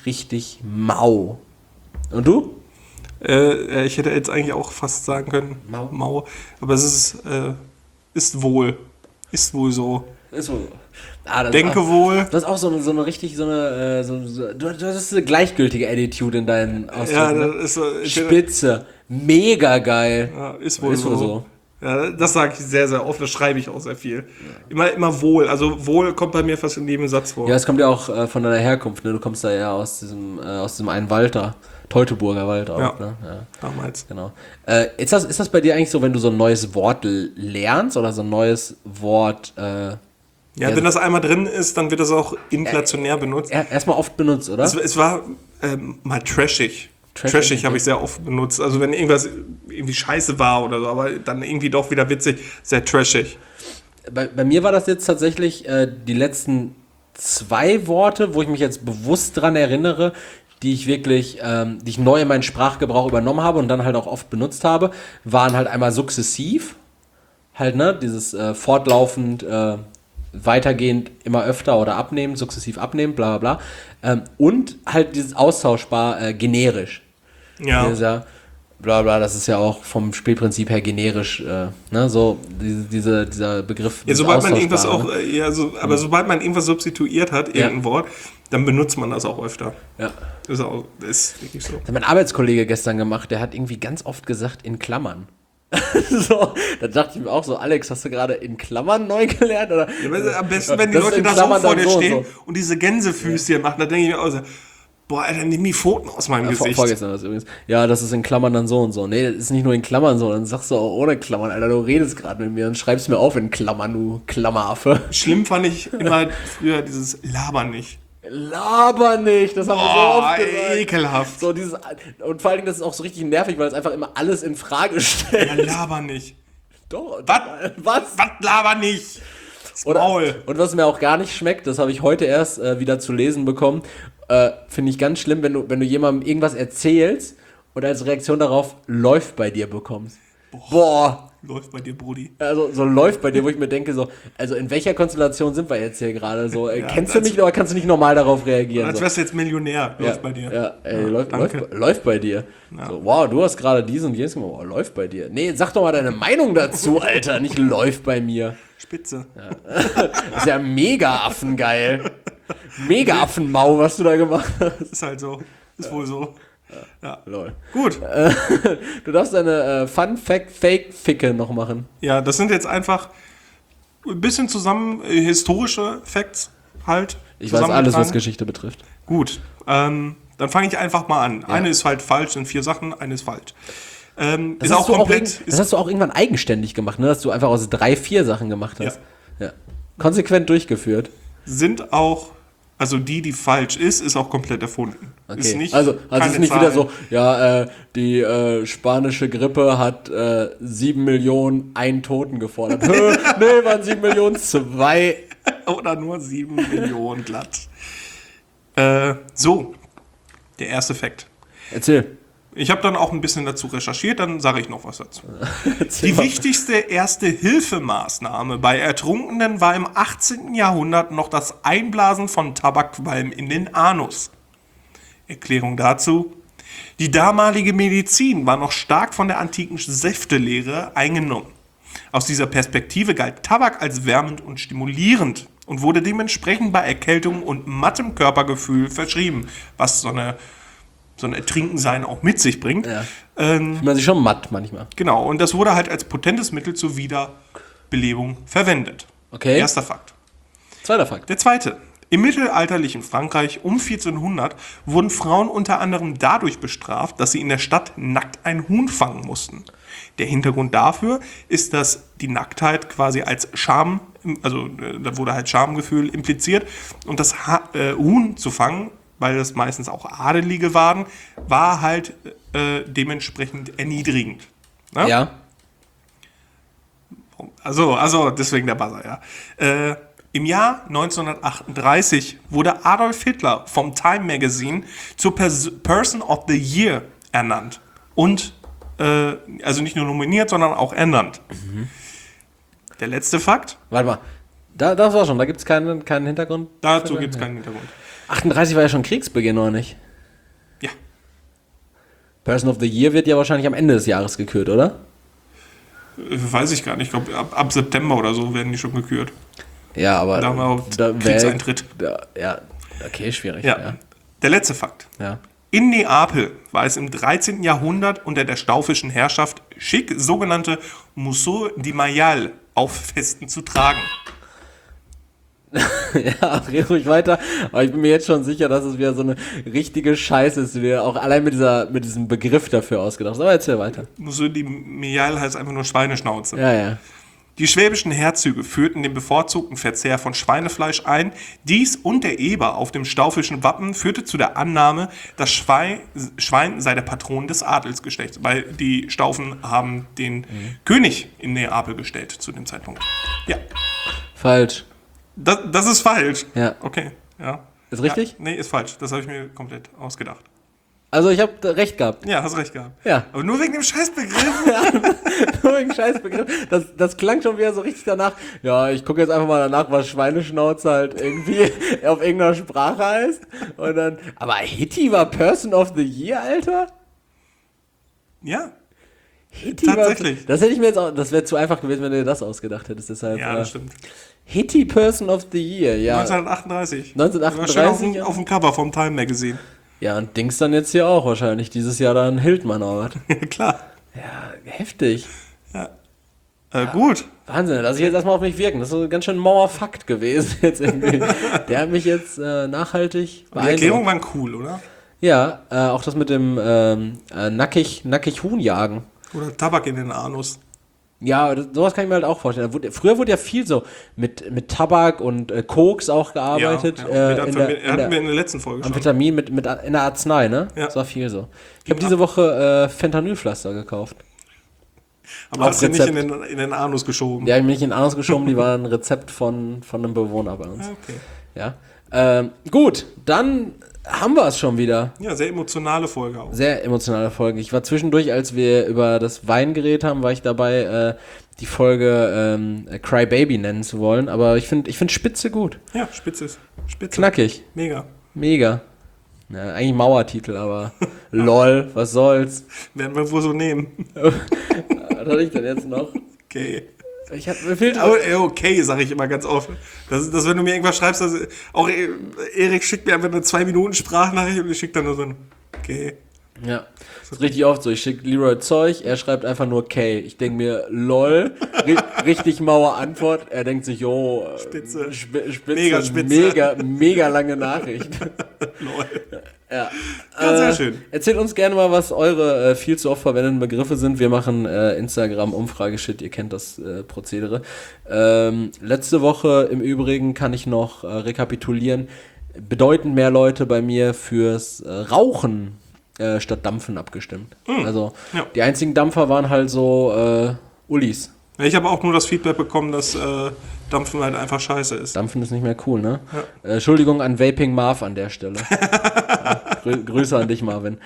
Mau. Und du? Ich hätte jetzt eigentlich auch fast sagen können, Mau. Aber es ist wohl. Ist wohl so. Ist wohl. Denke wohl. Du hast auch so eine richtig, du hast eine gleichgültige Attitude in deinen Ausdrücken. Ja, das ist so. Spitze. Mega geil. Ja, ist wohl so. Ja, das sage ich sehr, sehr oft, das schreibe ich auch sehr viel. Ja. Immer wohl. Also wohl kommt bei mir fast in jedem Satz vor. Ja, es kommt ja auch von deiner Herkunft, ne? Du kommst da ja aus diesem einen Wald da. Teutoburger Wald auch, ja. Ne? Ja, damals. Genau. Ist das bei dir eigentlich so, wenn du so ein neues Wort lernst oder so ein neues Wort... wenn das einmal drin ist, dann wird das auch inflationär benutzt. Erstmal oft benutzt, oder? Es war mal trashig. Trashig habe ich sehr oft benutzt. Also wenn irgendwas irgendwie scheiße war oder so, aber dann irgendwie doch wieder witzig, sehr trashig. Bei mir war das jetzt tatsächlich die letzten 2 Worte, wo ich mich jetzt bewusst dran erinnere, die ich neu in meinen Sprachgebrauch übernommen habe und dann halt auch oft benutzt habe, waren halt einmal sukzessiv, halt, ne, dieses fortlaufend, weitergehend, immer öfter oder abnehmen, sukzessiv abnehmen, bla bla bla, und halt dieses austauschbar, generisch. Ja. Dieser bla bla, das ist ja auch vom Spielprinzip her generisch, ne, so dieser Begriff. Ja, sobald man irgendwas auch, aber sobald man irgendwas substituiert hat, irgendein Wort, dann benutzt man das auch öfter. Ja. Das ist wirklich so. Das hat mein Arbeitskollege gestern gemacht, der hat irgendwie ganz oft gesagt, in Klammern. So, da dachte ich mir auch so, Alex, hast du gerade in Klammern neu gelernt? Oder? Ja, am besten, wenn die Leute da so vor dir stehen und diese Gänsefüßchen machen, dann denke ich mir auch so, boah, Alter, nimm die Pfoten aus meinem Gesicht. Vorgestern das übrigens. Ja, das ist in Klammern dann so und so. Nee, das ist nicht nur in Klammern so, dann sagst du auch ohne Klammern, Alter, du redest gerade mit mir und schreibst mir auf in Klammern, du Klammeraffe. Schlimm fand ich immer früher dieses Laber nicht. Laber nicht, das haben wir so oft gesagt. Ekelhaft. So dieses, und vor allen Dingen, das ist auch so richtig nervig, weil es einfach immer alles in Frage stellt. Ja, laber nicht. Doch. Was laber nicht? Maul. Und was mir auch gar nicht schmeckt, das habe ich heute erst wieder zu lesen bekommen, finde ich ganz schlimm, wenn du jemandem irgendwas erzählst und als Reaktion darauf läuft bei dir bekommst. Boah. Läuft bei dir, Brudi. Also so läuft bei dir, wo ich mir denke, so, also in welcher Konstellation sind wir jetzt hier gerade? So, kennst du mich oder kannst du nicht normal darauf reagieren? Als wärst du jetzt Millionär, läuft bei dir. Ja, läuft bei dir. Ja. So, wow, du hast gerade dies und jenes gemacht, wow, läuft bei dir. Nee, sag doch mal deine Meinung dazu, Alter, nicht läuft bei mir. Spitze. Ja. Das ist ja mega affengeil. Mega Affenmau, was du da gemacht hast. Ist halt so. Ist wohl so. Ja. Lol. Gut. Du darfst deine Fun-Fact-Fake-Ficke noch machen. Ja, das sind jetzt einfach ein bisschen zusammen historische Facts halt. Ich weiß alles, was Geschichte betrifft. Gut. Dann fange ich einfach mal an. Ja. Eine ist halt falsch, sind 4 Sachen, eine ist falsch. Das hast du auch irgendwann eigenständig gemacht, ne? Dass du einfach aus 3, 4 Sachen gemacht hast. Ja. Konsequent durchgeführt. Sind auch, also die falsch ist auch komplett erfunden. Okay. Ist nicht also ist nicht wieder so, die spanische Grippe hat 7 Millionen einen Toten gefordert. Nee, waren 7 Millionen 2. Oder nur 7 Millionen glatt. So, der erste Fakt. Erzähl. Ich habe dann auch ein bisschen dazu recherchiert, dann sage ich noch was dazu. Die wichtigste Erste-Hilfe-Maßnahme bei Ertrunkenen war im 18. Jahrhundert noch das Einblasen von Tabakqualm in den Anus. Erklärung dazu: Die damalige Medizin war noch stark von der antiken Säftelehre eingenommen. Aus dieser Perspektive galt Tabak als wärmend und stimulierend und wurde dementsprechend bei Erkältung und mattem Körpergefühl verschrieben, was so ein Ertrinkensein auch mit sich bringt. Ja. Fühlt man sich schon matt manchmal. Genau, und das wurde halt als potentes Mittel zur Wiederbelebung verwendet. Okay. Erster Fakt. Zweiter Fakt. Der zweite. Im mittelalterlichen Frankreich um 1400 wurden Frauen unter anderem dadurch bestraft, dass sie in der Stadt nackt ein Huhn fangen mussten. Der Hintergrund dafür ist, dass die Nacktheit quasi als Scham, also da wurde halt Schamgefühl impliziert, und das Huhn zu fangen, weil das meistens auch Adelige waren, war halt dementsprechend erniedrigend. Ne? Ja. Also deswegen der Buzzer, ja. Im Jahr 1938 wurde Adolf Hitler vom Time Magazine zur Person of the Year ernannt. Und, also nicht nur nominiert, sondern auch ernannt. Der letzte Fakt. Warte mal. Das war schon, da gibt es keinen Hintergrund? Dazu gibt es keinen Hintergrund. 38 war ja schon Kriegsbeginn, oder nicht? Ja. Person of the Year wird ja wahrscheinlich am Ende des Jahres gekürt, oder? Weiß ich gar nicht. Ich glaube, ab September oder so werden die schon gekürt. Ja, aber Da haben wir auch Kriegseintritt. Ja, okay, schwierig. Ja. Der letzte Fakt. Ja. In Neapel war es im 13. Jahrhundert unter der staufischen Herrschaft schick, sogenannte Musso di Maial auf Festen zu tragen. Ja, red ruhig weiter, aber ich bin mir jetzt schon sicher, dass es wieder so eine richtige Scheiße ist, die du auch allein mit diesem Begriff dafür ausgedacht hast. Aber erzähl weiter. Musso di Maial heißt einfach nur Schweineschnauze. Ja. Die schwäbischen Herzöge führten den bevorzugten Verzehr von Schweinefleisch ein. Dies und der Eber auf dem staufischen Wappen führte zu der Annahme, das Schwein sei der Patron des Adelsgeschlechts, weil die Staufen haben den König in Neapel gestellt zu dem Zeitpunkt. Ja, Falsch. das ist falsch. Ja. Okay, ja. Ist richtig? Ja, nee, ist falsch. Das habe ich mir komplett ausgedacht. Also ich habe recht gehabt. Ja, hast recht gehabt. Ja. Aber nur wegen dem Scheißbegriff. Nur wegen Scheißbegriff. Das klang schon wieder so richtig danach. Ja, ich gucke jetzt einfach mal danach, was Schweineschnauze halt irgendwie auf irgendeiner Sprache heißt. Und dann. Aber Hitti war Person of the Year, Alter? Ja, Hitti tatsächlich. Das hätte ich mir jetzt auch. Das wäre zu einfach gewesen, wenn du dir das ausgedacht hättest. Deshalb, Ja, das stimmt. Hitti Person of the Year, ja. 1938. 1938. Auf dem Cover vom Time Magazine. Ja, und Dings dann jetzt hier auch wahrscheinlich. Dieses Jahr dann Hildmann oder was? Ja, klar. Ja, heftig. Ja. Gut. Wahnsinn, lass ich jetzt erstmal auf mich wirken. Das ist so ein ganz schön Mauerfakt gewesen jetzt irgendwie. Der hat mich jetzt nachhaltig Die Erklärungen waren cool, oder? Ja, auch das mit dem nackig Huhn jagen. Oder Tabak in den Anus. Ja, sowas kann ich mir halt auch vorstellen. Früher wurde ja viel so mit Tabak und Koks auch gearbeitet. Hatten wir in der letzten Folge schon. Amphetamin in der Arznei, ne? Ja. Das war viel so. Ich habe diese Woche Fentanylpflaster gekauft. Aber hast du nicht in den Anus geschoben? Die habe ich mir nicht in den Anus geschoben, die waren ein Rezept von einem Bewohner bei uns. Okay. Ja. Gut, dann haben wir es schon wieder. Ja, sehr emotionale Folge auch. Sehr emotionale Folge. Ich war zwischendurch, als wir über das Wein geredet haben, war ich dabei, die Folge Cry Baby nennen zu wollen. Aber ich finde Spitze gut. Ja, Spitze. Knackig. Mega. Ja, eigentlich Mauertitel, aber lol, was soll's. Werden wir wohl so nehmen. Was hatte ich denn jetzt noch? Okay. Mir fehlt Aber okay, sage ich immer ganz offen. Das ist, wenn du mir irgendwas schreibst, auch Erik schickt mir einfach eine 2-Minuten-Sprachnachricht und ich schicke dann nur so ein okay. Ja, das ist richtig oft so. Ich schicke Leroy Zeug, er schreibt einfach nur K. Ich denke mir, lol, richtig Mauer Antwort. Er denkt sich, jo, Spitze. Spitze. Mega lange Nachricht. Lol. Ja, Sehr schön. Erzählt uns gerne mal, was eure viel zu oft verwendeten Begriffe sind. Wir machen Instagram-Umfrage-Shit, ihr kennt das Prozedere. Letzte Woche im Übrigen kann ich noch rekapitulieren, bedeutend mehr Leute bei mir fürs Rauchen statt Dampfen abgestimmt. Also die einzigen Dampfer waren halt so Ullis. Ich habe auch nur das Feedback bekommen, dass Dampfen halt einfach scheiße ist. Dampfen ist nicht mehr cool, ne? Ja. Entschuldigung an Vaping Marv an der Stelle. Grüße an dich, Marvin.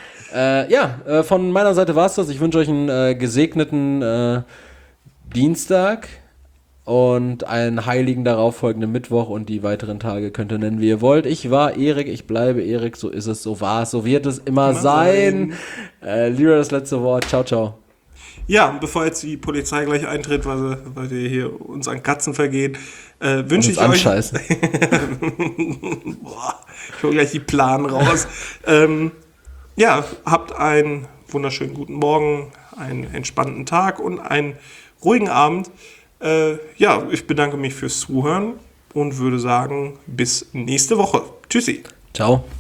Von meiner Seite war's das. Ich wünsche euch einen gesegneten Dienstag und einen heiligen darauffolgenden Mittwoch und die weiteren Tage könnt ihr nennen, wie ihr wollt. Ich war Erik, ich bleibe Erik, so ist es, so war es, so wird es immer sein. Lieber das letzte Wort. Ciao, ciau. Ja, und bevor jetzt die Polizei gleich eintritt, weil die hier uns an Katzen vergeht, wünsche ich euch... Anscheißen. Boah, ich hole gleich die Planen raus. Habt einen wunderschönen guten Morgen, einen entspannten Tag und einen ruhigen Abend. Ich bedanke mich fürs Zuhören und würde sagen, bis nächste Woche. Tschüssi. Ciao.